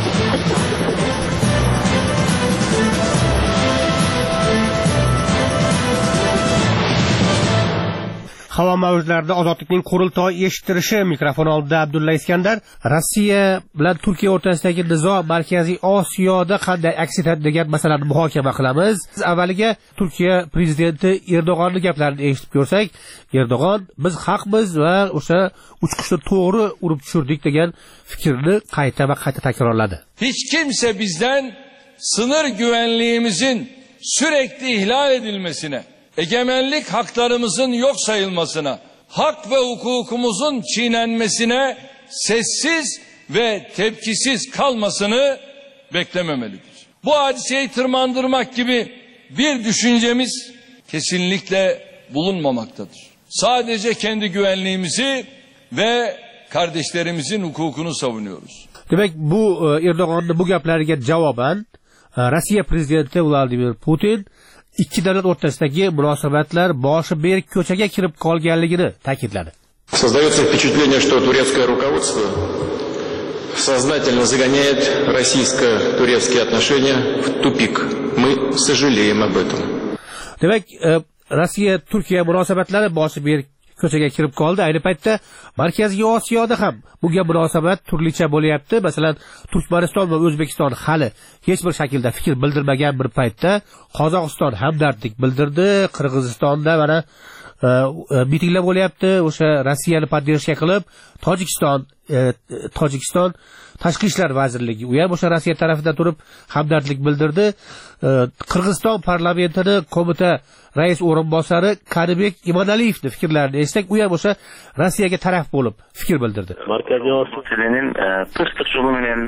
Havo mavjlarida ozodlikning qurultoy eshittirishi mikrofon oldida Abdulla Iskandar. Rossiya bilan Turkiya o'rtasidagi nizo Markaziy Osiyoda qanday aks etadi degan masalani muhokama qilamiz. Avvaliga Turkiya prezidenti Erdo'g'onning gaplarini eshitib ko'rsak, Erdo'g'on biz haqmiz va o'sha uchqushni to'g'ri urib tushirdik degan fikrni qayta va qayta takrorladi. Hiç kimse bizden sınır güvenliğimizin sürekli ihlal edilmesine, egemenlik haklarımızın yok sayılmasına, hak ve hukukumuzun çiğnenmesine sessiz ve tepkisiz kalmasını beklememelidir. Bu hadiseyi tırmandırmak gibi bir düşüncemiz kesinlikle bulunmamaktadır. Sadece kendi güvenliğimizi ve kardeşlerimizin hukukunu savunuyoruz. Demek bu Erdo'g'onning bu gaplariga javoban Rossiya prezidenti Vladimir Putin ikki davlat o'rtasidagi munosabatlar boshi berk ko'chaga kirib qolganligini ta'kidladi. Создается впечатление, что турецкое руководство сознательно загоняет российско-турецкие отношения в тупик. Мы сожалеем об этом. Demek Rossiya Turkiya munosabatlari boshi berk ko'chaga kirib qoldi. Ayni paytda Markaziy Osiyoda ham bunga munosabat turlicha bo'lyapti. Masalan, Turkmaniston va O'zbekiston hali hech bir shaklda fikr bildirmagan bir paytda Qozog'iston hamdardlik bildirdi. Qirg'izistonda mana mitinglar bo'lyapti. O'sha Rossiyani podдержка qilib, Tojikiston Tashqi ishlar vazirligi u ham o'sha Rossiya tarafidan turib hamdardlik bildirdi. Qirg'iziston parlamentini qo'mita rais o'rinbosari Karibek Imonaliyevning fikrlarini eshitsak, u ham o'sha Rossiyaga taraf bo'lib fikr bildirdi. Markaziy Osiyoning tinchlik yo'li bilan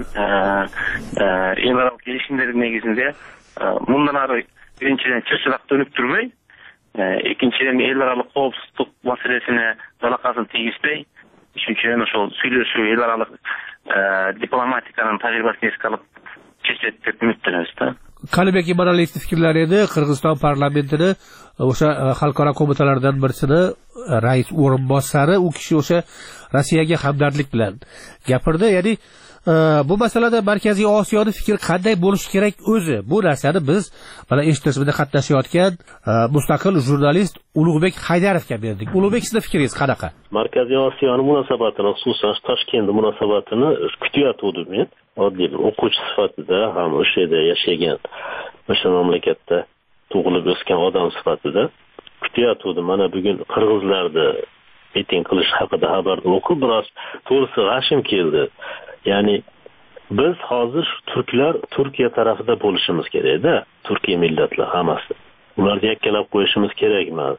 elaro kelishimlari negizinde bundan ari birinchidan chirchiroq dönüp turmay, ikkinchidan elaro qovsizlik masalasini dalaqasini tegizbay, üçüncüden o'sha сөйлөшүү elaro diplomatikaning tajribasini eski olib chechadi deb umidlanamiz. Karibek Imonaliyevning fikrlari edi. Qirg'iziston parlamentini o'sha xalqaro qo'mitalardan birisini rais o'rinbosari, u kishi o'sha Rossiyaga hamdardlik bilan gapirdi. Ya'ni bu masalada Markaziy Osiyoda fikr qanday bo'lishi kerak o'zi? Bu narsani biz mana eshitishimizda qatnashayotgan mustaqil jurnalist Ulug'bek Haydarovga berdik. Ulug'bek, sizning fikringiz qanaqa? Markaziy Osiyoning munosabatini, xususan Toshkent munosabatini kutyotgandim men. Oddiy o'quvchi sifatida ham o'sha yerda yashagan, o'sha mamlakatda tug'ilib o'sgan odam sifatida kutayotgandim. Mana bugun qirg'izlarni miting qilish haqida xabarni o'qib biroz to'g'risi g'ashim keldi. Ya'ni biz hozir turklar Turkiya tarafida bo'lishimiz kerak-da, Turkiya millatlar hammasi. Ularni yakkalab qo'yishimiz kerak emas.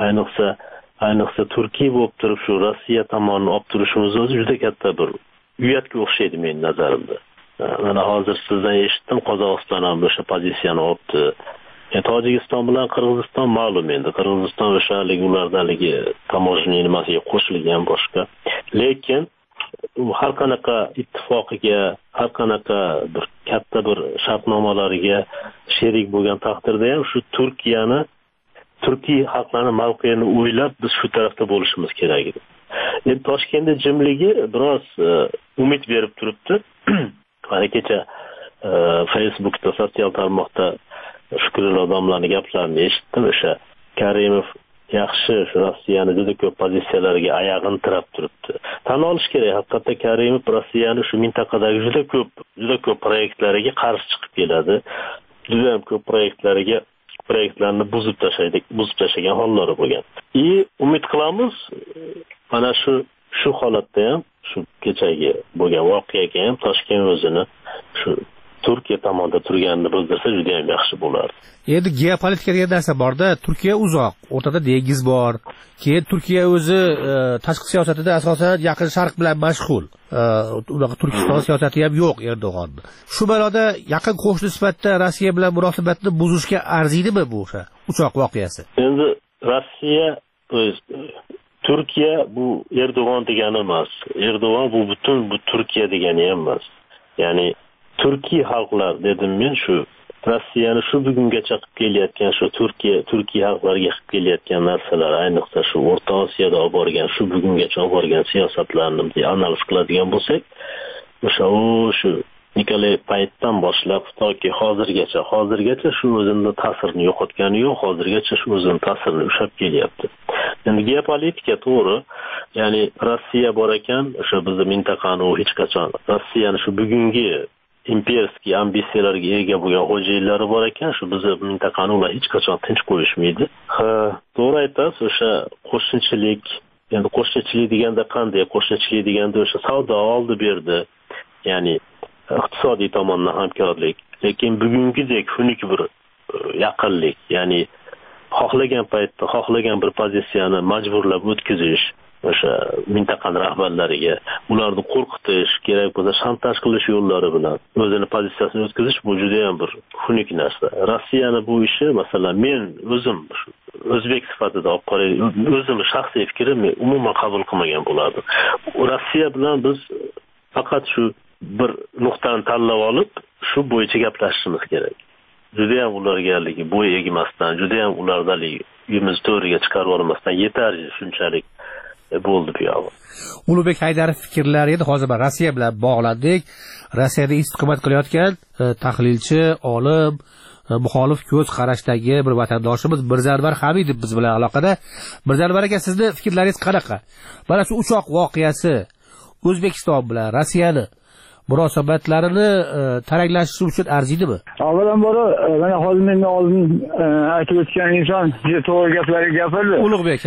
Ayniqsa Turkiya bo'lib turib shu Rossiya tomonini olib turishimiz o'zi juda katta bir uyatga o'xshaydi mening nazarimda. Mana hozir sizdan eshitdim, Qozog'iston ham o'sha pozitsiyani olibdi. Tojikiston bilan Qirg'iziston ma'lum endi. Qirg'iziston o'shaligi ulardanligi tamojniy nimasiga qo'shilgan boshqa. Lekin har qanaqa ittifoqiga, har qanaqa bir katta bir shartnomalariga sherik bo'lgan taqdirda ham shu Turkiya xalqlarining mavqeini o'ylab biz shu tarafda bo'lishimiz kerak edi. Endi Toshkentda jimligi biroz umid berib turibdi. Mana kecha Facebookda, sotsial tarmoqda Shukrul odamlarning gaplarini eshitdim. O'sha Karimov yaxshi Rossiyani juda ko'p pozitsiyalariga oyog'ini tirab turibdi. Tan olish kerak, haqiqatda Karimov Rossiyani shu mintaqadagi juda ko'p proyektlariga qarshi chiqib keladi. Juda ham ko'p proyektlarni buzib tashlagan hollari bo'lgan. Umid qilamiz, mana shu holatda ham, shu kechagi bo'lgan voqeaga ham Toshkent o'zini shu Turkiya tomonda turganini bildirsa juda ham yaxshi bo'lardi. Endi geopolitika degan narsa borda, Turkiya uzoq, o'rtada dengiz bor. Keyin Turkiya o'zi tashqi siyosatida asosan Yaqin Sharq bilan mashg'ul. Unaqa Turkiston siyosati ham yo'q Erdo'g'onning. Shu ma'noda yaqin qo'shni sifatida Rossiya bilan munosabatni buzishga arziydimi bu o'sha uchoq voqeasi? Endi Rossiya Turkiya bu Erdo'g'on degani emas. Erdo'g'on bu butun Turkiya degani ham emas. Ya'ni Turkiy xalqlar dedim men shu Rossiyani shu bugungacha qilib kelayotgan shu Turkiy xalqlariga qilib kelayotgan narsalar, ayniqsa shu O'rta Osiyoda olib borgan, shu bugungacha olib borgan siyosatlarni analiz qiladigan bo'lsak, shu Nikolay paytdan boshlab toki hozirgacha shu o'zining ta'sirini yo'qotgani yo'q, hozirgacha shu o'zining ta'sirini ushlab kelyapti. Endi geopolitika to'g'ri, ya'ni Rossiya bor ekan, o'sha bizning mintaqani u hech qachon Rossiyani shu bugungi imperiyaskiy ambitsiyalarga ega bo'lgan xo'jayinnlari bor ekan, shu bizni mintaqani ular hech qachon tinch qo'yishmaydi. To'g'ri aytasiz, o'sha qo'shnichilik, endi qo'shnichilik deganda qanday? Qo'shnichilik deganda o'sha savdo oldi berdi, ya'ni iqtisodiy tomondan hamkorlik, lekin bugungidek xunuk bir yaqinlik, ya'ni xohlagan paytda xohlagan bir pozitsiyani majburlab o'tkazish, o'sha mintaqaning rahbarlariga ularni qo'rqitish, kerak bo'lsa shantaj qilish yo'llari bilan o'zini pozitsiyasini o'tkazish bu juda ham bir xunuk narsa. Rossiyani bu ishi, masalan, men o'zim o'zbek sifatida olib qaray, o'zim shaxsiy fikrim umuman qabul qilmagan bo'lardim. Rossiya bilan biz faqat shu bir nuqtani tanlab olib, shu bo'yicha gaplashishimiz kerak. Juda ham ularga bo'y egmasdan, juda ham ulardan uyimizni to'riga chiqarib olmasdan yetarli shunchalik bo'ldi bu yo'q. Ulug'bek Haydarov fikrlari edi. Hozir Rossiya bilan bog'landik. Rossiyada istiqomat qilayotgan tahlilchi, olim, muxolif ko'z qarashdagi bir vatandoshimiz Mirzanvar Hamidov biz bilan aloqada. Mirzanvar aka, sizni fikrlaringiz qanaqa? Mana shu uchoq voqeasi O'zbekiston bilan Rossiyani munosabatlarini taranglashishi uchun arziydimi? Avvalambor mana hozir menga oldin aytib o'tgan inson juda to'g'ri gaplarni gapirdi. Ulug'bek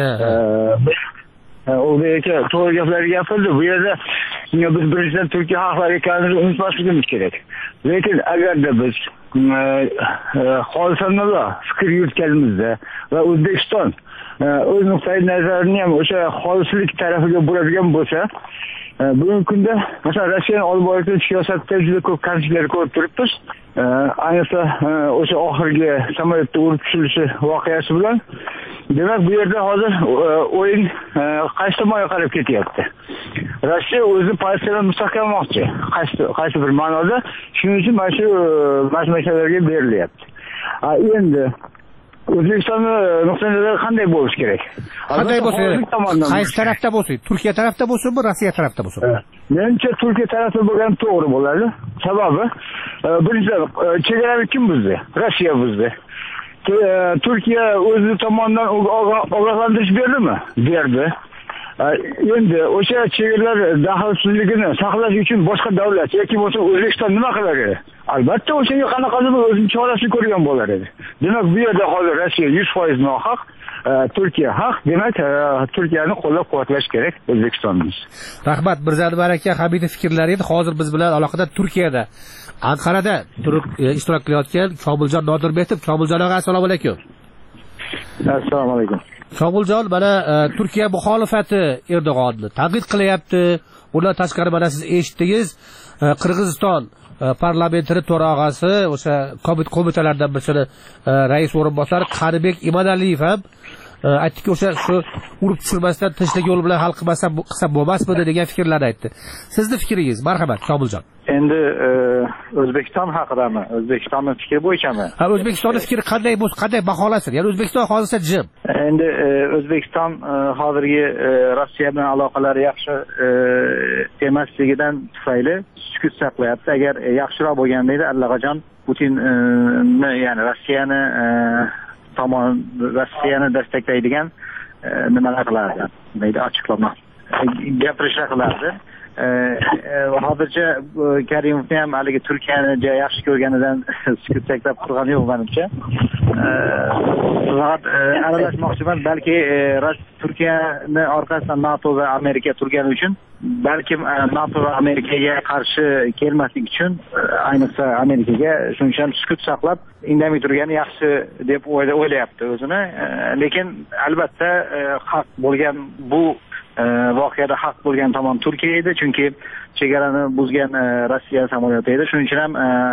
aka to'g'ri gaplarni gapirdi. Bu yerda biz birinchidan Turkiya xalqlari ekanimizni unutmasligimiz kerak. Lekin agarda biz xolisonlar fikr yuritganimizda va O'zbekiston o'z nuqtai nazarini ham o'sha xolislik tarafiga buradigan bo'lsa, bugungi kunda masalan Rossiyaning olib borayotgan siyosatda juda ko'p kamchiliklar ko'rib turibmiz. Ayniqsa o'sha oxirgi samolyotda urib tushirilishi voqeasi bilan, demak bu yerda hozir o'yin qaysi tomonga qarab ketyapti? Rossiya o'zini pozitsiyasini mustahkamlamoqchi, qaysi bir ma'noda. Shuning uchun mana shu mashmashalarga berilyapti. Endi O'zbekistonning nuqtai nazari qanday bo'lishi kerak? Qanday bo'lsa, qaysi tarafda bo'lsin? Turkiya tarafda bo'lsinmi, Rossiya tarafda bo'lsinmi? Menimcha Turkiya tarafda bo'lgan to'g'ri bo'ladi. Sababi birinchidan chegarani kim buzdi? Rossiya buzdi. Turkiya o'zi tomonidan ogohlantirish berdimi? Berdi. endi o'sha chegaralar daxlsizligini saqlash uchun boshqa davlat yoki bo'lsa O'zbekiston nima qilar edi? Albatta o'shanga qanaqadir o'zining chorasini ko'rgan bo'lar edi. Demak, bu yerda hozir Rossiya 100% nohaq, Turkiya haq. Demak, Turkiyani qo'llab-quvvatlash kerak O'zbekistonni. Rahmat Mirzali aka, Hamidov fikrlari edi. Hozir biz bilan aloqada Turkiyada, Anqarada turib ishtirok qilayotgan Komiljon Nodirbekov. Komiljon aka, assalomu alaykum. Assalomu alaykum. Komiljon, mana Turkiya muxolifati Erdo'g'onni tanqid qilyapti. Undan tashqari mana siz eshitdingiz, Qirg'iziston parlamentari to'rog'asi o'sha qo'mitalardan birisini rais o'rinbosari Qanibek Imadaliyev ham aytdiki, o'sha shu urib tushirmasdan tinchlik yo'li bilan hal qilsa bo'lmasmidi degan fikrlarni aytdi. Sizning fikringiz, marhamat Komiljon. Endi O'zbekiston haqidami? O'zbekistonning fikri bo'yichami? Ha, O'zbekistonning fikri qanday bo'lsa, qanday baholansin? Ya'ni O'zbekiston hozircha jim. Endi O'zbekiston hozirgi Rossiya bilan aloqalari yaxshi emasligidan tufayli sukut saqlayapti. Agar yaxshiroq bo'lganda edi, allaqachon Putinni, ya'ni Rossiyani desteklaydigan nimalar qilardi, deydi, ochiqlama gapirishlar qilardi. Hozircha Karimovni ham haligi Turkiyani yaxshi ko'rganidan sukut saqlab turgani yo'q menimcha. Faqat aralashmoqchiman, balki Turkiyani orqasidan NATO va Amerika turgani uchun, balkim NATO va Amerikaga qarshi kelmaslik uchun, ayniqsa Amerikaga shuning uchun sukut saqlab indamay turgani yaxshi deb o'ylayapti o'zini. Lekin albatta haq bo'lgan bu voqeada haq bo'lgan tomon Turkiya edi, chunki chegarani buzgan Rossiya samolyoti edi. Shuning uchun ham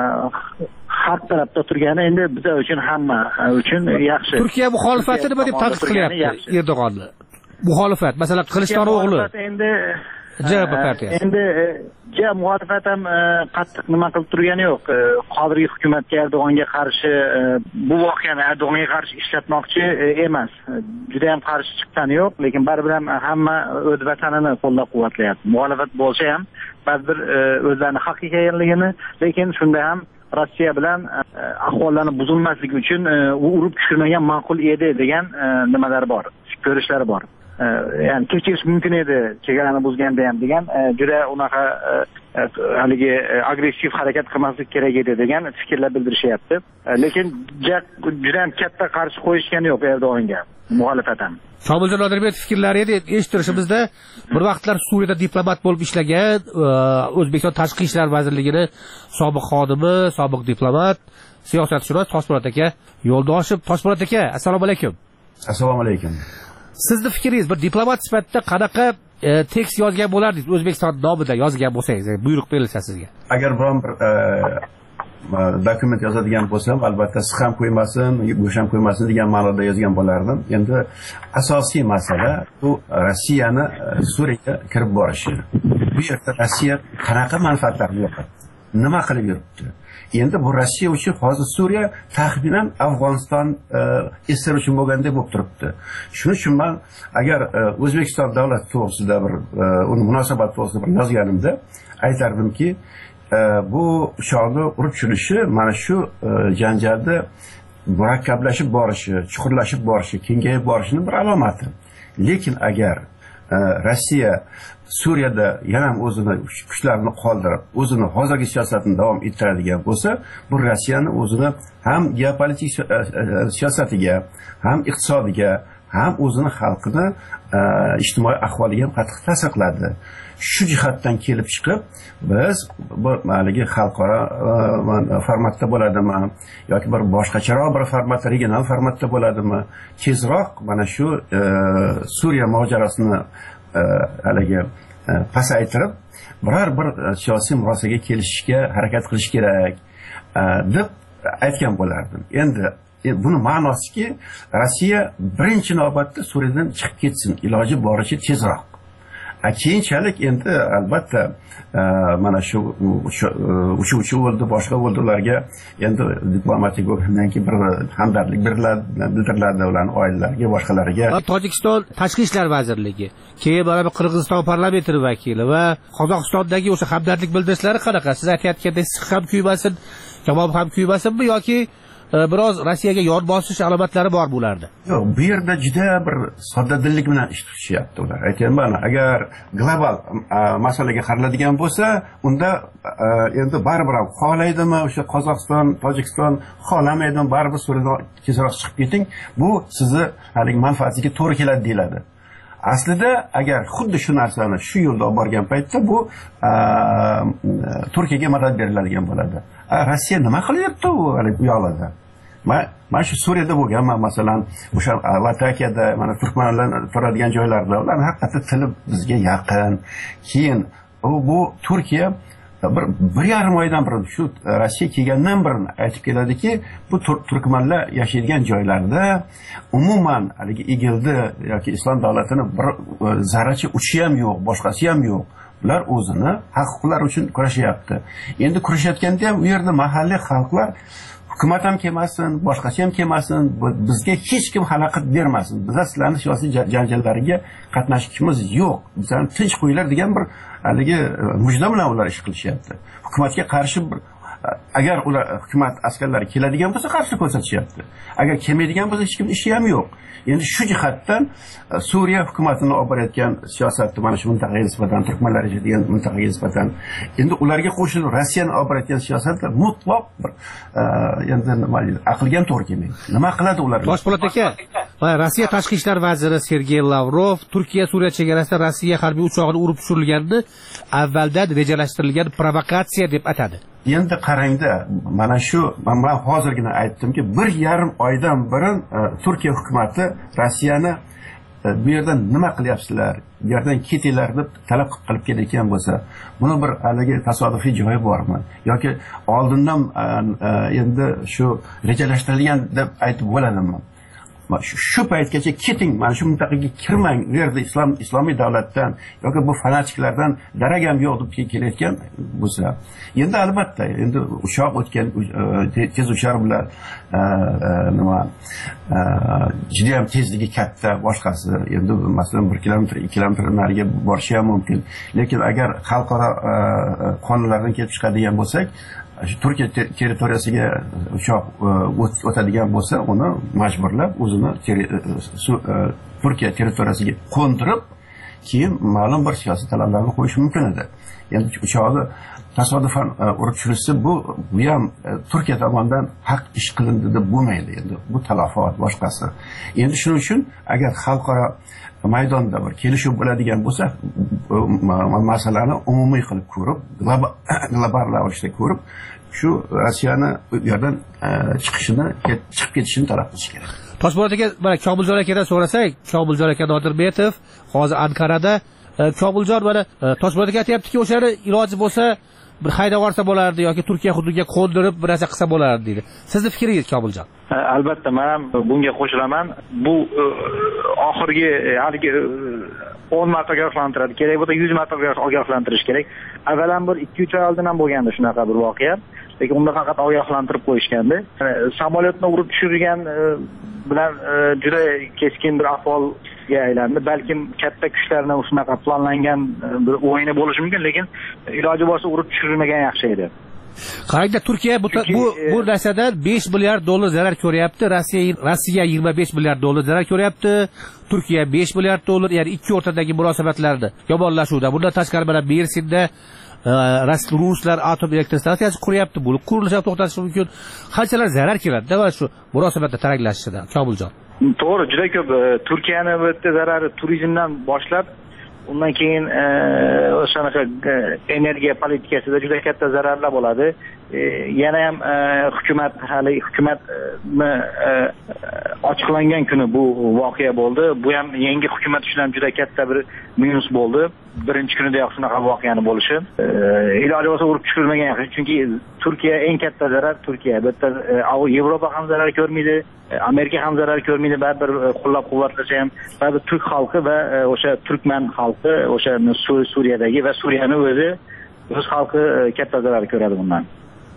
haq tarafda turgani endi biz uchun, hamma uchun yaxshi. Turkiya muxolifati nima deb tanqid qilyapti Erdo'g'onni? Muxolifat, masalan, Qilichdaryo o'g'li endi CHP partiyasi. Endi muxolifat ham qattiq nima qilib turgani yo'q. Hozirgi hukumatga, Erdo'g'onga qarshi bu voqeani Erdo'g'onga qarshi ishlatmoqchi emas. Juda ham qarshi chiqqani yo'q, lekin baribir ham hamma o'z vatanini qo'llab-quvvatlayapti. Muxolifat bo'lsa ham ba'zi o'zlarini haq ekanligini, lekin shunda ham Rossiya bilan ahvollarni buzilmasligi uchun u urib tushirmagan ma'qul edi degan nimalar bor, ko'rishlari bor. Ya'ni kechirish mumkin edi chegarani buzganda ham degan, juda unaqa haligi agressiv harakat qilmaslik kerak edi degan fikrlar bildirishyapti. Lekin juda ham katta qarshi qo'yishgani yo'q Erdo'g'onga muxolifat ham. Komiljon Nodirbekov fikrlari edi, eshittirishimizda bir vaqtlar Suriyada diplomat bo'lib ishlagan O'zbekiston Tashqi ishlar vazirligini sobiq xodimi, sobiq diplomat, siyosatshunos Toshpo'lat aka Yo'ldoshev. Toshpo'lat aka, assalomu alaykum. Assalomu alaykum. Sizning fikringiz, bir diplomat sifatida qanaqa tekst yozgan bo'lardingiz? O'zbekiston nomida yozgan bo'lsangiz, buyruq berilsa sizga. Agar biron bir dokument yozadigan bo'lsam, albatta siz ham qo'ymasin, bo'sh ham qo'ymasin degan ma'noda yozgan bo'lardim. Endi asosiy masala bu Rossiyani Suriyaga kirib borishi. Bu yerda Rossiya qanaqa manfaatlarni yo'qotdi? Nima qilib yuribdi? Endi bu Rossiya uchun hozir Suriya taxminan Afg'oniston Isroil uchun bo'lgandek bo'lib turibdi. Shuning uchun men agar O'zbekiston davlat to'g'risida bir uni munosabat to'g'risida bir yozganimda aytardimki, bu uchoqni urib tushirishi mana shu janjalda murakkablashib borishi, chuqurlashib borishi, kengayib borishining bir alomati. Lekin agar Rossiya Suriyada yana ham o'zini kuchlarini qoldirib, o'zini hozirgi siyosatini davom ettiradigan bo'lsa, bu Rossiyani o'zini ham geopolitik siyosatiga, ham iqtisodiga, ham o'zini xalqini ijtimoiy ahvoliga ham qattiq ta'sir qiladi. Shu jihatdan kelib chiqib, biz bu maligi xalqaro formatda bo'ladimi yoki bir boshqacharoq bir formatda, regional formatda bo'ladimi, tezroq mana shu Suriya mojarosini haligi pasaytirib, biror bir siyosiy murosaga kelishishga harakat qilish kerak deb aytgan bo'lardim. Endi buni ma'nosiki, Rossiya birinchi navbatda Suriyadan chiqib ketsin, iloji boricha tezroq. Keyinchalik endi albatta mana shu uchuvchi o'ldi, boshqa o'ldilarga endi diplomatik bo'lgandan keyin bir hamdardlik bildiriladi ularning oilalariga, boshqalariga. Tojikiston Tashqi ishlar vazirligi, keyin mana Qirg'iziston parlamenti vakili va Qozog'istondagi o'sha hamdardlik bildirishlari qanaqa? Siz aytayotgandek siq ham kuymasin, kabob ham kuymasinmi yoki biroz Rossiyaga yod bosish alomatlari bor bularda. Yo'q, bu yerda juda bir soddadillik bilan ish tutishyapti ular. Aytayman, agar global masalaga qaraladigan bo'lsa, unda endi baribir xohlaydimi o'sha Qozog'iston, Tojikiston xohlamaydimi, baribir Suriyadan tezroq chiqib keting, bu sizni hali manfaatingizga to'g'ri keladi deyiladi. Aslida agar xuddi shu narsani shu yo'lda olib borgan paytda bu Turkiyaga madad beriladigan bo'ladi. Rossiya nima qilyapti u yoqlarda? Mana shu Suriyada bo'lganman, masalan, o'sha Latakiyada, mana turkmanlar turadigan joylarda, ularning haqiqatda tili bizga yaqin. Keyin bu Turkiya bir yarim oydan bir shu Rossiya kelgandan beri aytib keladiki, bu turkmanlar yashaydigan joylarda umuman haligi egildi yoki islom davlatini bir zarracha uchi ham yo'q, boshqasi ham yo'q. Ular o'zini haq-huquqlari uchun kurashyapti. Endi kurashayotganda ham u yerda mahalliy xalqlar hukumat ham kelmasin, boshqacha ham kelmasin, bizga hech kim xalaqit bermasin. Biz sizlarni siyosiy janjallariga qatnashishimiz yo'q. Bizlarni tinch qo'yinglar degan bir haligi mujda bilan ular ish qilishyapti. Hukumatga qarshi bir agar ular hukumat askarlari keladigan bo'lsa qarshi ko'rsatishyapti. Agar kelmaydigan bo'lsa hech kim ishi ham yo'q. Endi shu jihatdan Suriya hukumatini olib borayotgan siyosatni mana shu mintaqaga nisbatan, turkmanlar yashaydigan mintaqaga nisbatan, endi ularga qo'shilib Rossiyani olib borayotgan siyosatlar mutlaq bir endi nima deydi, aqlga ham to'g'ri kelmaydi. Nima qiladi ular? Boshpo'lat aka, Rossiya tashqi ishlar vaziri Sergey Lavrov Turkiya Suriya chegarasida Rossiya harbiy uchog'ini urib tushirilganini avvaldan rejalashtirilgan provokatsiya deb atadi. Endi qarangda, mana shu men hozirgina aytdimki, 1,5 oydan beri Turkiya hukumati Rossiyani bu yerdan nima qilyapsizlar, bu yerdan ketinglar deb talab qilib kelayotgan bo'lsa, buni bir haligi tasodifiy joyi bormi yoki oldindan endi shu rejalashtirilgan deb aytib bo'ladimi? Shu paytgacha keting, mana shu mintaqaga kirmang, u yerda islomiy davlatdan yoki bu fanatiklardan darak ham yo'q deb kelayotgan bo'lsa, endi albatta endi uchoq o'tgan tez uchar bilan nima juda ham tezligi katta, boshqasi endi masalan 1 kilometr 2 kilometr nariga borishi ham mumkin. Lekin agar xalqaro qonunlardan kelib chiqadigan bo'lsak, Turkiya territoriyasiga uchoq o'tadigan bo'lsa, uni majburlab o'zini Turkiya territoriyasiga qo'ndirib, keyin ma'lum bir siyosiy talablarni qo'yish mumkin edi. Endi uchoqni tasodifan urib tushirsa, bu ham Turkiya tomonidan haq ish qilindi deb bo'lmaydi. Endi bu talafot boshqasi. Endi shuning uchun agar xalqaro maydonda bir kelishuv bo'ladigan bo'lsa, masalani umumiy qilib ko'rib, global ravishda ko'rib, shu Rossiyani bu yerdan chiqib ketishini talab qilish kerak. Toshpo'lat aka, mana Kobuljon akadan so'rasak, Kobuljon aka Nodirbetov hozir Ankarada. Kobuljon mana Toshpo'lat aka aytayaptiki, o'shani iloji bo'lsa bir haydab yuborsa bo'lardi yoki Turkiya hududiga qo'ndirib bir narsa qilsa bo'lardi deydi. Sizni fikringiz Kobuljon? Albatta, men ham bunga qo'shilaman. Bu oxirgi haligi 10 marta ogohlantiradi kerak bo'lsa 100 marta ogohlantirish kerak. Avvalambir 2-3 oy oldin ham bo'lgandi shunaqa bir voqea. Lekin unda faqat ogohlantirib qo'yishgandi. Samolyotni urib tushirgan bilan juda keskin bir ahvolga aylandi. Balkim katta kuchlarni shunaqa planlangan bir o'yini bo'lishi mumkin, lekin iloji bo'lsa urib tushirmagan yaxshi edi. Qarangda, Turkiya bu narsadan 5 milliard dollar zarar ko'ryapti. Rossiya 25 milliard dollar zarar ko'ryapti. Turkiya 5 milliard dollar, ya'ni ikki o'rtadagi munosabatlarda yomonlashuvda. Bundan tashqari mana Mersinda ruslar atom elektr stansiyasi quryapti. Bu qurilishi ham to'xtatish mumkin. Qanchalar zarar keladi va shu munosabatda taranglashishida, Kobuljon? To'g'ri, juda ko'p. Turkiyani bu yerda zarari turizmdan boshlab, undan keyin o'shanaqa energiya politikasida juda katta zararlar bo'ladi. Yana ham hukumatni ochiqlangan kuni bu voqea bo'ldi. Bu ham yangi hukumat uchun ham juda katta bir minus bo'ldi. Birinchi kunidayoq shunaqa voqeani bo'lishi. Iloji bo'lsa urib tushirmagan yaxshi, chunki Turkiya eng katta zarar Turkiya. Bu yerda Yevropa ham zarar ko'rmaydi, Amerika ham zarar ko'rmaydi, baribir qo'llab-quvvatlasa ham baribir turk xalqi va o'sha turkman xalqi, o'sha Suriyadagi va Suriyani o'z xalqi katta zarar ko'radi bundan.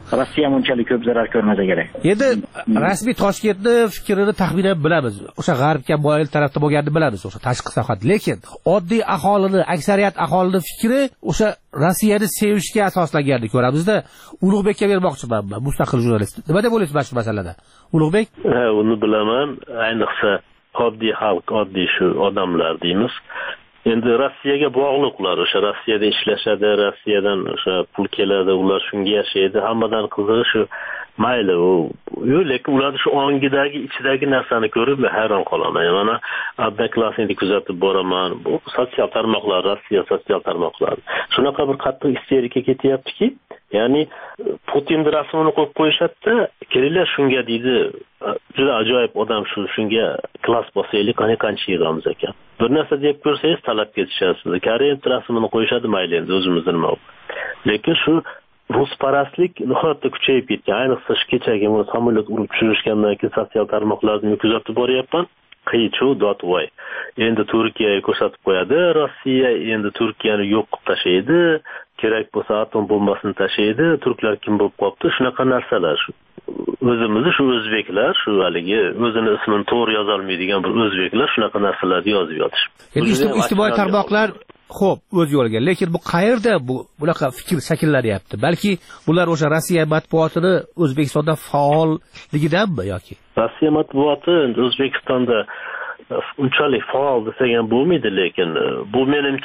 Rossiya unchalik ko'p zarar ko'rmasa kerak. Endi rasmiy Toshkentni fikrini taxminan bilamiz. O'sha g'arbga moyil tarafda bo'lganini bilamiz, o'sha tashqi siyosat. Lekin oddiy aholini, aksariyat aholini fikri o'sha Rossiyani sevishga asoslanganini ko'ramizda. Ulug'bekka bermoqchiman men, mustaqil jurnalist. Nima deb o'ylaysiz mana shu masalada? Ulug'bek? Uni bilaman, ayniqsa oddiy xalq, oddiy shu odamlar deymiz. Endi Rossiyaga bog'liq ular, o'sha Rossiyada ishlashadi, Rossiyadan o'sha pul keladi, ular shunga yashaydi. Hammadan qizig'i shu mayli u, lekin ular shu ongidagi, ichidagi narsani ko'rib hayron qolaman. Mana Abdaklasini kuzatib boraman. Bu sotsial tarmoqlar, Rossiya sotsial tarmoqlari. Shunaqa bir qattiq isterika ketyaptiki, ya'ni Putin rasmini qo'yib qo'yishadi, kelinglar shunga deydi. Juda ajoyib odam shunga klass bosaylik, qancha yig'amiz ekan. Bir narsa deb ko'rsangiz talab ketishasiz. Koreya rasmini qo'yishadi mayli endi o'zimizda nima. Lekin shu rusparastlik nihoyatda kuchayib ketgan. Ayniqsa shu kechagi samolyot urib tushirishgandan keyin sotsial tarmoqlarni kuzatib boryapman. Qiy-chuv.voy. Endi Turkiyaga ko'rsatib qo'yadi. Rossiya endi Turkiyani yo'q qilib tashlaydi. Kerak bo'lsa atom bombasini tashlaydi. Turklar kim bo'lib qolibdi? Shunaqa narsalar shu. O'zimizni shu o'zbeklar, shu haligi o'zini ismini to'g'ri yoza olmaydigan bir o'zbeklar shunaqa narsalarni yozib yotishibdi. Endi ijtimoiy tarmoqlar xo'p, o'z yo'liga, lekin bu qayerda bunaqa fikr shakllanyapti? Balki bular o'sha Rossiya matbuotini O'zbekistonda faolligidanmi yoki? Rossiya matbuoti O'zbekistonda unchalik faol desak ham bo'lmaydi, lekin bu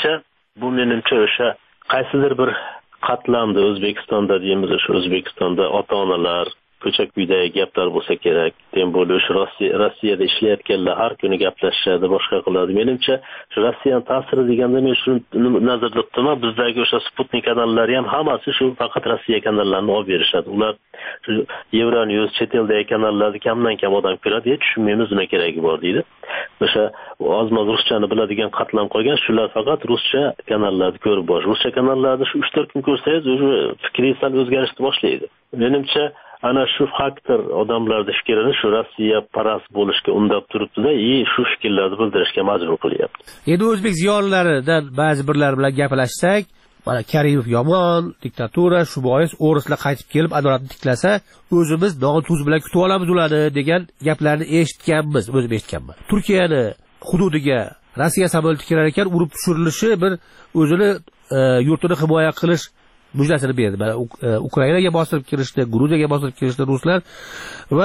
menimcha o'sha qaysidir bir qatlamda O'zbekistonda deymiz, o'sha O'zbekistonda ota-onalar ko'cha-kuydagi gaplar bo'lsa kerak. Tem bo'lish Rossiyada ishlayotganlar har kuni gaplashishadi, boshqa qiladi. Menimcha shu Rossiyaning ta'siri deganda men shuni nazarda tutaman. Bizdagi o'sha Sputnik kanallari ham hammasi shu faqat Rossiya kanallarini olib berishadi. Ular shu Euronews, chet eldagi kanallarni kamdan kam odam ko'radi, tushunmaymiz nima keragi bor deydi. O'sha ozmoz ruschani biladigan qatlam qolgan, shular faqat ruscha kanallarni ko'rib borish. Ruscha kanallarni shu 3-4 kun ko'rsangiz, o'sha fikringiz o'zgarishni boshlaydi. Menimcha ana shu faktor odamlarning fikrini shu Rossiya parast bo'lishga undab turibdi-da, shu fikrlarni bildirishga majbur qilyapti. Endi o'zbek ziyolilaridan ba'zi birlar bilan gaplashsak, mana Karimov yomon, diktatura, shu bois o'rislar qaytib kelib adolatni tiklasa, o'zimiz non tuz bilan kutib olamiz ularni degan gaplarni eshitganmiz, o'zim eshitganman. Turkiyani hududiga Rossiya samolyoti kirar ekan, urib tushirilishi bir o'zini yurtini himoya qilish mujdasini berdi. Ukrainaga bostirib kirishdi, Gruziyaga bostirib kirishdi ruslar va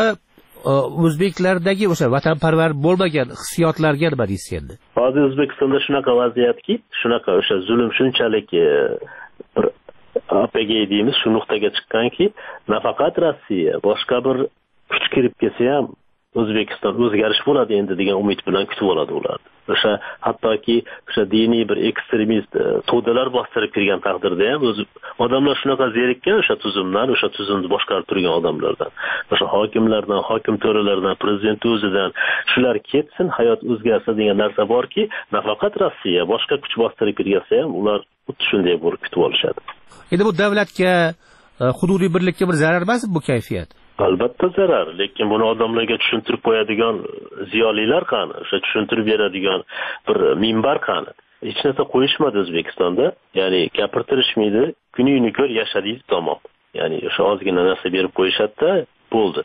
o'zbeklardagi o'sha vatanparvar bo'lmagan hissiyotlarga nima deysiz endi? Hozir O'zbekistonda shunaqa vaziyatki, shunaqa o'sha zulm shunchalik bir apogey deymiz, shu nuqtaga chiqqanki, nafaqat Rossiya, boshqa bir kuch kirib kelsa ham O'zbekiston o'zgarish bo'ladi endi degan umid bilan kutib oladi ular. O'sha hattoki o'sha diniy bir ekstremist to'dalar bostirib kirgan taqdirda ham odamlar shunaqa zerikkan o'sha tuzumdan, o'sha tuzumni boshqarib turgan odamlardan, o'sha hokimlardan, hokim to'ralardan, prezident o'zidan shular ketsin, hayot o'zgarsa degan narsa borki, nafaqat Rossiya, boshqa kuch bostirib kirgasa ham ular xuddi shunday bo'lib kutib olishadi. Endi bu davlatga, hududiy birlikka bir zarar emasmi bu kayfiyat? Albatta zarar, lekin buni odamlarga tushuntirib qo'yadigan ziyolilar qani, o'sha tushuntirib beradigan bir minbar qani. Hech narsa qo'yishmadi O'zbekistonda, ya'ni gapirtirishmaydi, kuningni ko'r yashadingiz tamom. Ya'ni o'sha ozgina narsa berib qo'yishadi-da, bo'ldi.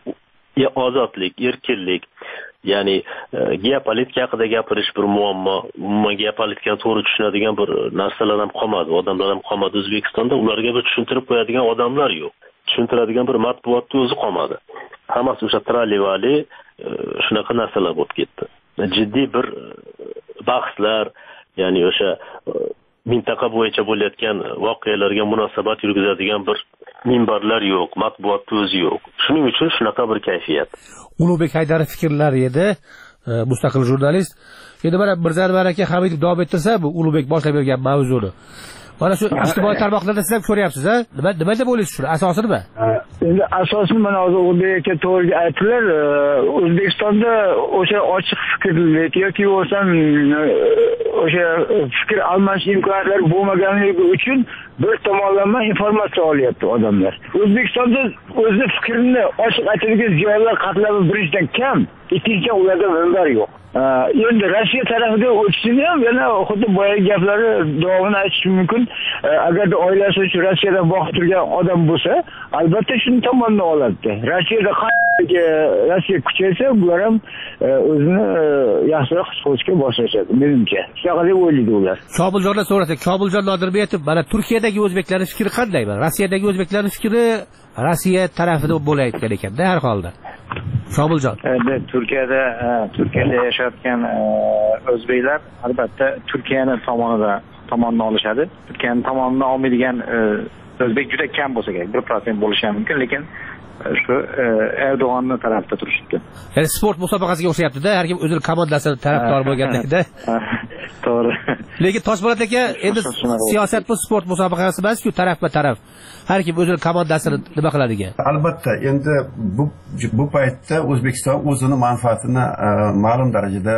Ozodlik, erkinlik, ya'ni geopolitika haqida gapirish bir muammo, umuman geopolitikani to'g'ri tushunadigan bir narsalar ham qolmadi, odamlar ham qolmadi O'zbekistonda, ularga bir tushuntirib qo'yadigan odamlar yo'q. Tushuntiradigan bir matbuotni o'zi qolmadi. Hammasi o'sha tralivali shunaqa narsalar bo'lib ketdi. Jiddiy bir bahslar, ya'ni o'sha mintaqa bo'yicha bo'layotgan voqealarga munosabat yurgizadigan bir minbarlar yo'q, matbuotni o'zi yo'q. Shuning uchun shunaqa bir kayfiyat. Ulug'bek Haydarov fikrlari edi, mustaqil jurnalist. Endi mana Mirzanvar aka Hamidov davom ettirsa, bu Ulug'bek boshlab bergan mavzuni. Mana shu ijtimoiy tarmoqlarda siz ham ko'ryapsiz, ha? Nima deb o'ylaysiz shuni? Asosi nima? Endi asosini mana hozir Ulug'bek aka to'g'ri aytdilar. O'zbekistonda o'sha ochiq fikrlik yoki bo'lsam o'sha fikr almashish imkoniyatlari bo'lmaganligi uchun bir tomonlama informatsiya olyapti odamlar. O'zbekistonda o'zi fikrini ochiq aytadigan joylar qatlami birinchidan kam, ikkinchidan ularda manbar yo'q. Endi Rossiya tarafiga o'tishini ham yana xuddi boyagi gaplari davomini aytish mumkin. Agarda oilasi uchun Rossiyada boqib turgan odam bo'lsa, albatta shuni tomonidan oladi. Rossiyada Rossiya kuchaysa, bular ham o'zini yaxshiroq his qilishga boshlashadi, menimcha. Shunaqa deb o'ylaydi ular. Kobuljondan so'rasak, Kobuljon Nodirbekov, mana Turkiyadagi o'zbeklarning fikri qanday? Rossiyadagi o'zbeklarning fikri Rossiya tarafida bo'layotgan ekan-da har holda. Kobuljon. Turkiyada yashayotgan o'zbeklar albatta Turkiyani tomonidan olishadi. Turkiyani tomonidan olmaydigan o'zbek juda kam bo'lsa kerak, 1% bo'lishi ham mumkin, lekin shu Erdo'g'onni tarafda turishibdi. Ya'ni sport musobaqasiga o'xshayapti-da, har kim o'zining komandasi tarafdor bo'lgandagida. To'g'ri. Lekin Toshpo'lat aka, endi siyosat bu sport musobaqasi emas-ku, taraf-taraf. Har kim o'zining komandasini nima qiladigan. Albatta, endi bu paytda O'zbekiston o'zining manfaatini ma'lum darajada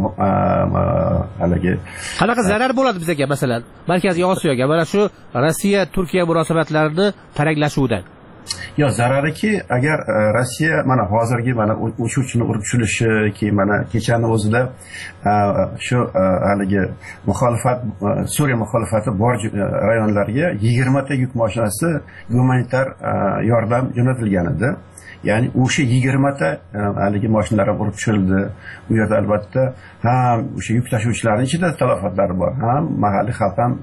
haligi qanaqa zarar bo'ladi bizga, masalan, Markaziy Osiyoga, mana shu Rossiya-Turkiya munosabatlarini taranglashuvidan? Yo, zarariki, agar Rossiya mana hozirgi mana uchuvchini urib tushirishki, mana kechani o'zida shu haligi Suriya muxolifati bor rayonlarga 20 ta yuk mashinasi gumanitar yordam jo'natilgan edi. Ya'ni o'sha 20 ta haligi mashinalar urib tushirildi. Bu yerda albatta ham o'sha yuk tashuvchilarning ichida talafotlar bor. Ham mahalliy xalq ham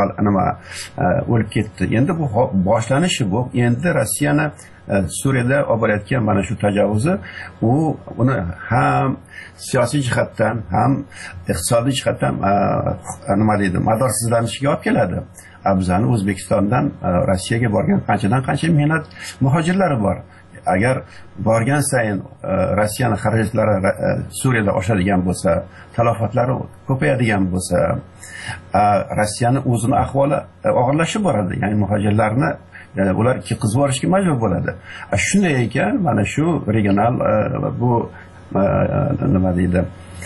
o'lib ketdi. Endi bu boshlanishi bu. Endi Rossiyani Suriyada olib borayotgan mana shu tajovuzi uni ham siyosiy jihatdan ham iqtisodiy jihatdan nima deydi, madorsizlanishiga olib keladi. Bizani O'zbekistondan Rossiyaga borgan qancha mehnat muhojirlari bor. Agar borgan sayin Rossiyaning xarajatlari Suriyada oshadigan bo'lsa, talofatlari ko'payadigan bo'lsa, Rossiyaning o'zining ahvoli og'irlashib boradi. Ya'ni muhojirlarni ular qizib borishga majbur bo'ladi. Shunday ekan, mana shu regional bu nima deydi,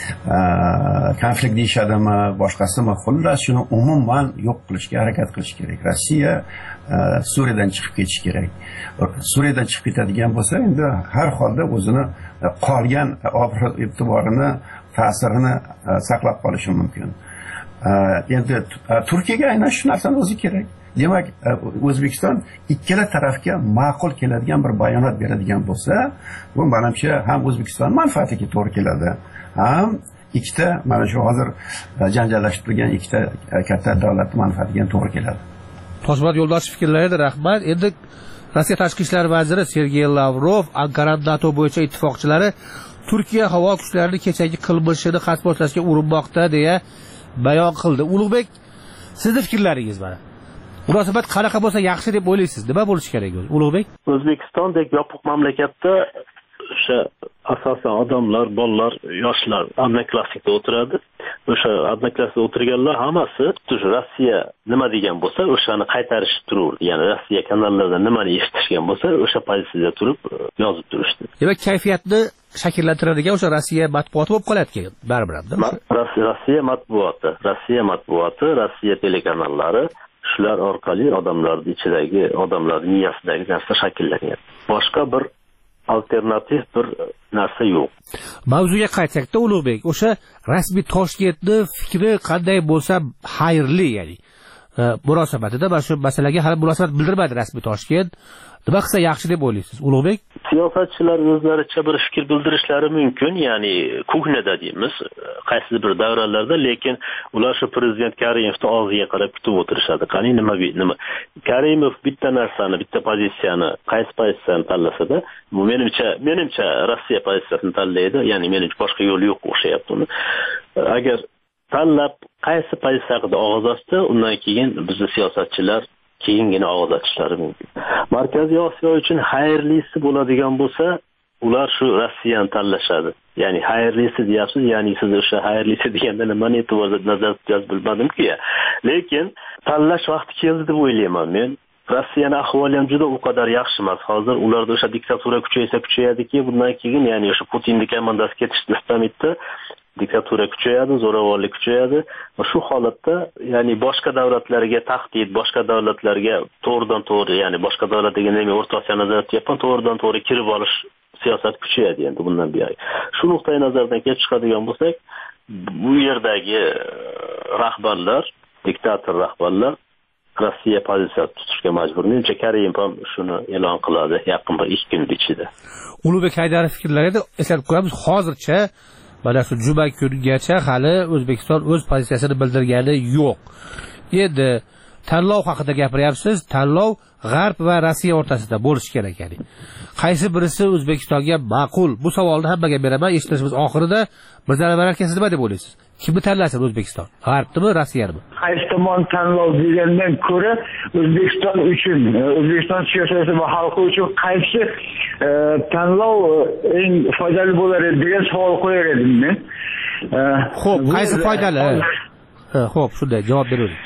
konflikt deyishadimi, boshqasimi, xullas shuni umuman yo'q qilishga harakat qilish kerak. Rossiya Suriyadan chiqib ketish kerak. Suriyadan chiqib ketadigan bo'lsa, endi har holda o'zini qolgan e'tiborini, ta'sirini saqlab qolishi mumkin. Endi Turkiyaga aynan shu narsani o'zi kerak. Demak, O'zbekiston ikkala tarafga ma'qul keladigan bir bayonot beradigan bo'lsa, bu menimcha ham O'zbekiston manfaatiga to'g'ri keladi, ham ikkita mana shu hozir janjallashib turgan ikkita katta davlat manfaatiga to'g'ri keladi. Toshpo'lat Yo'ldoshev fikrlariga rahmat. Endi Rossiya tashqi ishlar vaziri Sergey Lavrov Ankara NATO bo'yicha ittifoqchilari Turkiya havo kuchlarining kechagi qilmishini qasboslashga urinmoqda deya bayon qildi. Ulug'bek, sizning fikrlaringiz mana. Munosabat qanaqa bo'lsa yaxshi deb o'ylaysiz? Nima bo'lishi kerak o'zi? Ulug'bek? O'zbekistondek yopiq mamlakatda o'sha asosan odamlar, bolalar, yoshlar odnoklassnikda o'tiradi. O'sha odnoklassnikda o'tirganlar hammasi Rossiya nima degan bo'lsa, o'shani qaytarishib turadi. Ya'ni Rossiya kanallarida nimani eshitishgan bo'lsa, o'sha pozitsiyada turib yozib turishdi. Demak, kayfiyatni shakllantiradigan o'sha Rossiya matbuoti bo'lib qoladi baribir-da. Rossiya matbuoti, Rossiya telekanallari shular orqali odamlarning ichidagi, odamlarning miyasidagi narsa shakllanyapti. Boshqa bir alternativ bir narsa yo'q. Mavzuga qaytsak-da, Ulug'bek, o'sha rasmiy Toshkentning fikri qanday bo'lsa xayrli, ya'ni munosabatida mana shu masalaga hali munosabat bildirmadi rasmiy Toshkent. Nima qilsa yaxshi deb o'ylaysiz, Ulug'bek? Siyosatchilar o'zlaricha bir fikr bildirishlari mumkin, ya'ni kuhnada deymiz, qaysi bir davralarda, lekin ular shu prezident Karimovning og'ziga qarab kutib o'tirishadi. Qani nima? Karimov bitta narsani, bitta pozitsiyani, qaysi pozitsiyani tanlasa-da, menimcha Rossiya pozitsiyasini tanlaydi, ya'ni menimcha boshqa yo'l yo'q o'xshayapti uni. Agar tanlab qaysi pozitsiya haqida og'iz ochsa, undan keyin bizning siyosatchilar keyingina og'iz ochishlari mumkin. Markaziy Osiyo uchun xayrlisi bo'ladigan bo'lsa, ular shu Rossiyani tanlashadi. Ya'ni xayrlisi deyapsiz, ya'ni siz o'sha xayrlisi deganda nimani e'tiborda nazarda tutasiz bilmadim-ku. Lekin tanlash vaqti keldi deb o'ylayman men. Rossiyaning ahvoli ham juda u qadar yaxshi emas. Hozir ularda o'sha diktatura kuchaysa kuchayadiki, bundan keyin ya'ni o'sha Putinning komandasi ketishni istamaydi. diktatura kuchayadi, zo'ravonlik kuchayadi va shu holatda ya'ni boshqa davlatlarga tahdid, boshqa davlatlarga to'g'ridan to'g'ri, ya'ni boshqa davlat deganda men O'rta Osiyo nazorat yapon to'g'ridan to'g'ri kirib olish siyosat kuchayadi endi bundan buyon. Shu nuqtai nazardan kelib chiqadigan bo'lsak, bu yerdagi rahbarlar, diktator rahbarlar Rossiya pozitsiyasi tutishga majbur. Menimcha Karimov ham shuni e'lon qiladi yaqin bir 2 kun ichida. Ulug'bek Haydarov fikrlarida eslatib qo'yamiz, hozircha mana shu juma kungacha hali O'zbekiston o'z pozitsiyasini bildirgani yo'q. Endi tanlov haqida gapiryapsiz. Tanlov G'arb va Rossiya o'rtasida bo'lishi kerak ya'ni. Qaysi birisi O'zbekistonga ma'qul? Bu savolni hammaga beraman. Eshitishimiz oxirida Mirzalim aka siz nima deb o'ylaysiz? Kimni tanlasin O'zbekiston? G'arbmi, Rossiyami? Qaysi tomon tanlov degandan ko'ra O'zbekiston uchun, O'zbekiston siyosati va xalqi uchun qaysi tanlov eng foydali bo'lar edi degan savol qo'yar edim men. Xo'p, qaysi foydali? Xo'p, shunday javob bering.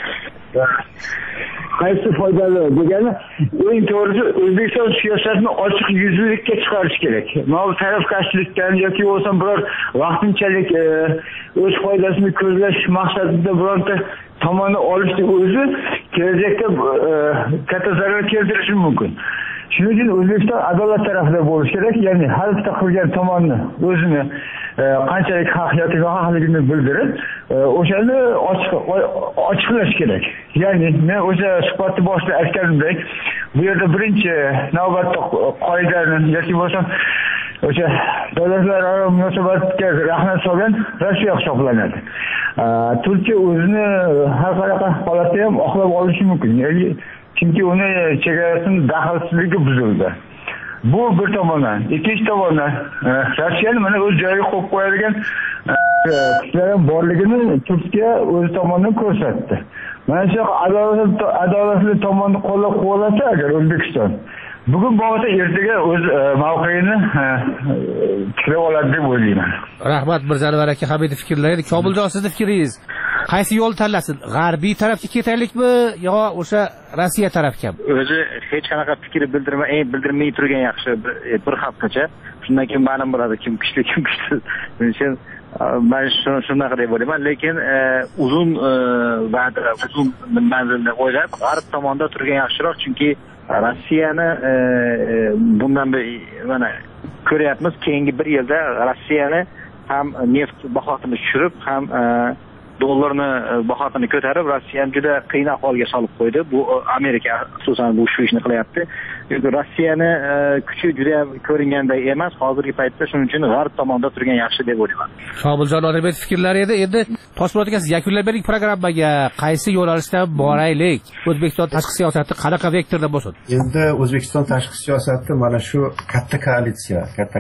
Qaysi foydali degani, eng to'g'risi O'zbekiston siyosatini ochiq yuzlilikka chiqarish kerak. Mana bu tarafkashlikdan yoki bo'lmasa biror vaqtinchalik o'z foydasini ko'zlash maqsadida bironta tomonni olishning o'zi kelajakda katta zarar keltirishi mumkin. Shuning uchun O'zbekiston adolat tarafida bo'lishi kerak, ya'ni har bitta qilgan tomonni o'zini qanchalik haq yoki nohaqligini bildirib, o'shani ochiqlash kerak. Ya'ni men o'sha suhbatni boshida aytganimdek, bu yerda birinchi navbatda qoidani yoki bo'lsa o'sha davlatlararo munosabatga rahna solgan Rossiya hisoblanadi. Turkiya o'zini har qanaqa holatda ham oqlab olishi mumkin. Ya'ni chunki uni chegarasini daxlsizligi buzildi. Bu bir tomondan. Ikkinchi tomondan Rossiyani mana o'z joyiga qo'yib qo'yadigan kuchlar borligini Turkiya o'z tomonidan ko'rsatdi. Mana shu adolatli tomonni qo'llab-quvvatlasa agar O'zbekiston bugun bo'lmasa ertaga o'z mavqeini tiklab oladi deb o'ylayman. Rahmat Mirzalim aka, Hamidov fikrlari. Komiljon, sizning fikringiz qaysi yo'l tanlasin? G'arbiy tarafga ketaylikmi yo o'sha Rossiya tarafgami? O'zi hech qanaqa fikr bildirmay turgan yaxshi bir haftacha. Shundan keyin ma'lum bo'ladi kim kuchli, kim kuchsiz. Men men shunaqa deb o'ylayman, lekin uzun va'da, uzun manzilni o'ylab G'arb tomonda turgan yaxshiroq, chunki Rossiyani bundan mana ko'ryapmiz, keyingi bir yilda Rossiyani ham neft bahosini tushirib, ham dollarni bahosini ko'tarib, Rossiyani juda qiyin ahvolga solib qo'ydi. Bu Amerika xususan bu shu ishni qilyapti. Chunki Rossiyani kuchi juda ham ko'ringanday emas hozirgi paytda, shuning uchun G'arb tomonda turgan yaxshi deb o'ylayman. Komiljon Odirbek fikrlari edi. Endi Toshpo'lat aka, siz yakunlab bering programmaga. Qaysi yo'nalishda boraylik? O'zbekiston tashqi siyosati qanaqa vektorda bo'lsin? Endi O'zbekiston tashqi siyosati mana shu katta koalitsiya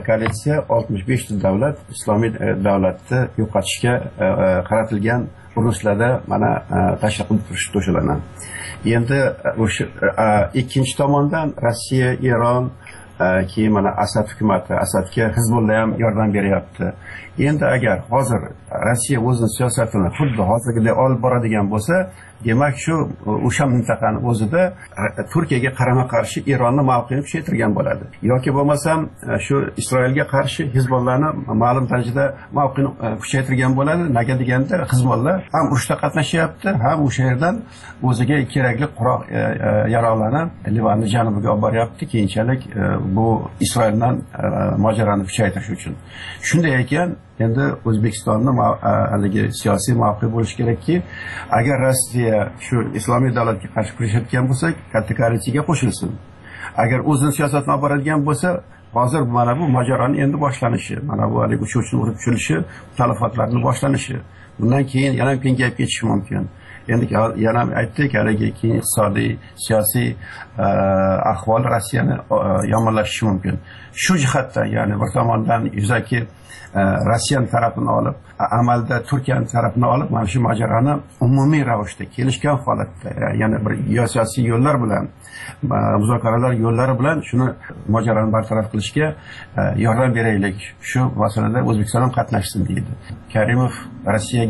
65 ta davlat islomiy davlatni yo'qotishga qaratilgan urushlarda mana tashkil qilib turish to'shalanadi. Endi o'sha ikkinchi tomondan Rossiya, Eron, keyin mana Asad hukumati, Asadga Hizbullah ham yordam beryapti. Endi agar hozir Rossiya o'zining siyosatini xuddi hozirgidek olib boradigan bo'lsa, demak shu o'sha mintaqani o'zida Turkiyaga qarama-qarshi Eronni mavqeini kuchaytirgan bo'ladi. Yoki bo'lmasam shu Isroilga qarshi Hizbollahni ma'lum darajada mavqeini kuchaytirgan bo'ladi. Nega deganda Hizbollah ham urushda qatnashyapti, ham o'sha yerdan o'ziga kerakli quroq yaroqlarni Livanning janubiga olib boryapti. Keyinchalik bu Isroildan mojaroni kuchaytirish uchun. Shunday ekan, endi O'zbekistonning haligi siyosiy mavqe bo'lishi kerakki, agar Rossiya shu islomiy davlatga qarshi kurashayotgan bo'lsa, katta koalitsiyaga qo'shilsin. Agar o'zining siyosatini olib boradigan bo'lsa, hozir mana bu mojaroning endi boshlanishi, mana bu haligi uchuvchini urib tushirishi, talafotlarning boshlanishi. Bundan keyin yana kengayib ketishi mumkin. Endi yana aytdik, haligi keyin iqtisodiy, siyosiy ahvol Rossiyani yomonlashishi mumkin. Shu jihatdan, ya'ni bir tomondan yuzaki Rossiya tarafini olib, amalda Turkiya tarafini olib, mana shu mojaroni umumiy ravishda kelishgan holatda, ya'ni bir siyosiy yo'llar bilan, muzokaralar yo'llari bilan shuni mojaroni bartaraf qilishga yordam beraylik. Shu masalada O'zbekiston ham qatnashsin deydi. Karimov Rossiyaga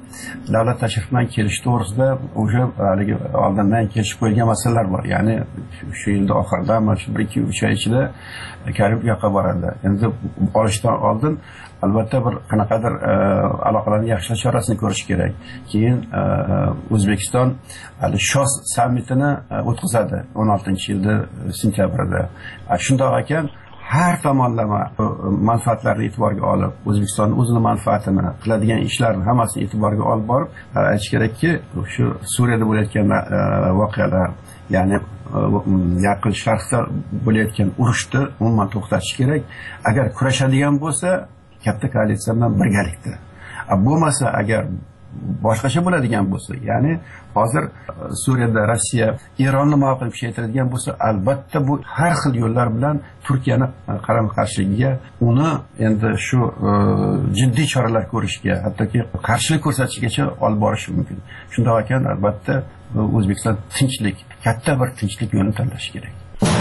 davlat tashrifi bilan kelish to'g'risida o'sha haligi oldindan kelishib qo'yilgan masalalar bor. Ya'ni shu yilda oxirida mana shu 1-2-3 oy ichida Karib yoqqa boradi. Endi olishdan oldin albatta bir qanaqadir aloqalarni yaxshilash chorasini ko'rish kerak. Keyin O'zbekiston SHOS sammitini o'tkazadi 16-yilda sentyabrda. Shundoq ekan, har tomonlama manfaatlarni e'tiborga olib, O'zbekiston o'zining manfaatini, qiladigan ishlarni hammasini e'tiborga olib borib, aytish kerakki, shu Suriyada bo'layotgan voqealar, ya'ni Yaqin Sharqda bo'layotgan urushni umuman to'xtatish kerak. Agar kurashadigan bo'lsa, katta koalitsiya bilan birgalikda. Bo'lmasa, agar boshqacha bo'ladigan bo'lsa, ya'ni hozir Suriyada Rossiya Eronni ma'qul kuchaytiradigan bo'lsa, albatta bu har xil yo'llar bilan Turkiyani qarama-qarshiligiga, uni endi shu jiddiy choralar ko'rishga, hattoki qarshilik ko'rsatishgacha olib borishi mumkin. Shundoq ekan, albatta O'zbekiston tinchlik, katta bir tinchlik yo'lini tanlashi kerak.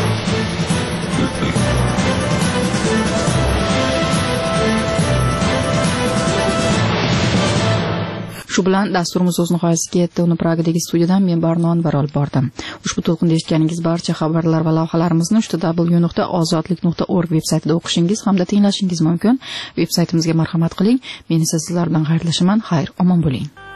Shu bilan dasturimiz o'z nihoyasiga yetdi. Uni Pragadagi studiyadan men Barno Anvar olib bordim. Ushbu to'lqinda eshitganingiz barcha xabarlar va lavhalarimizni www.ozodlik.org veb-saytida o'qishingiz hamda tinglashingiz mumkin. Veb-saytimizga marhamat qiling. Men esa sizlar bilan xayrlashaman. Xayr, omon bo'ling.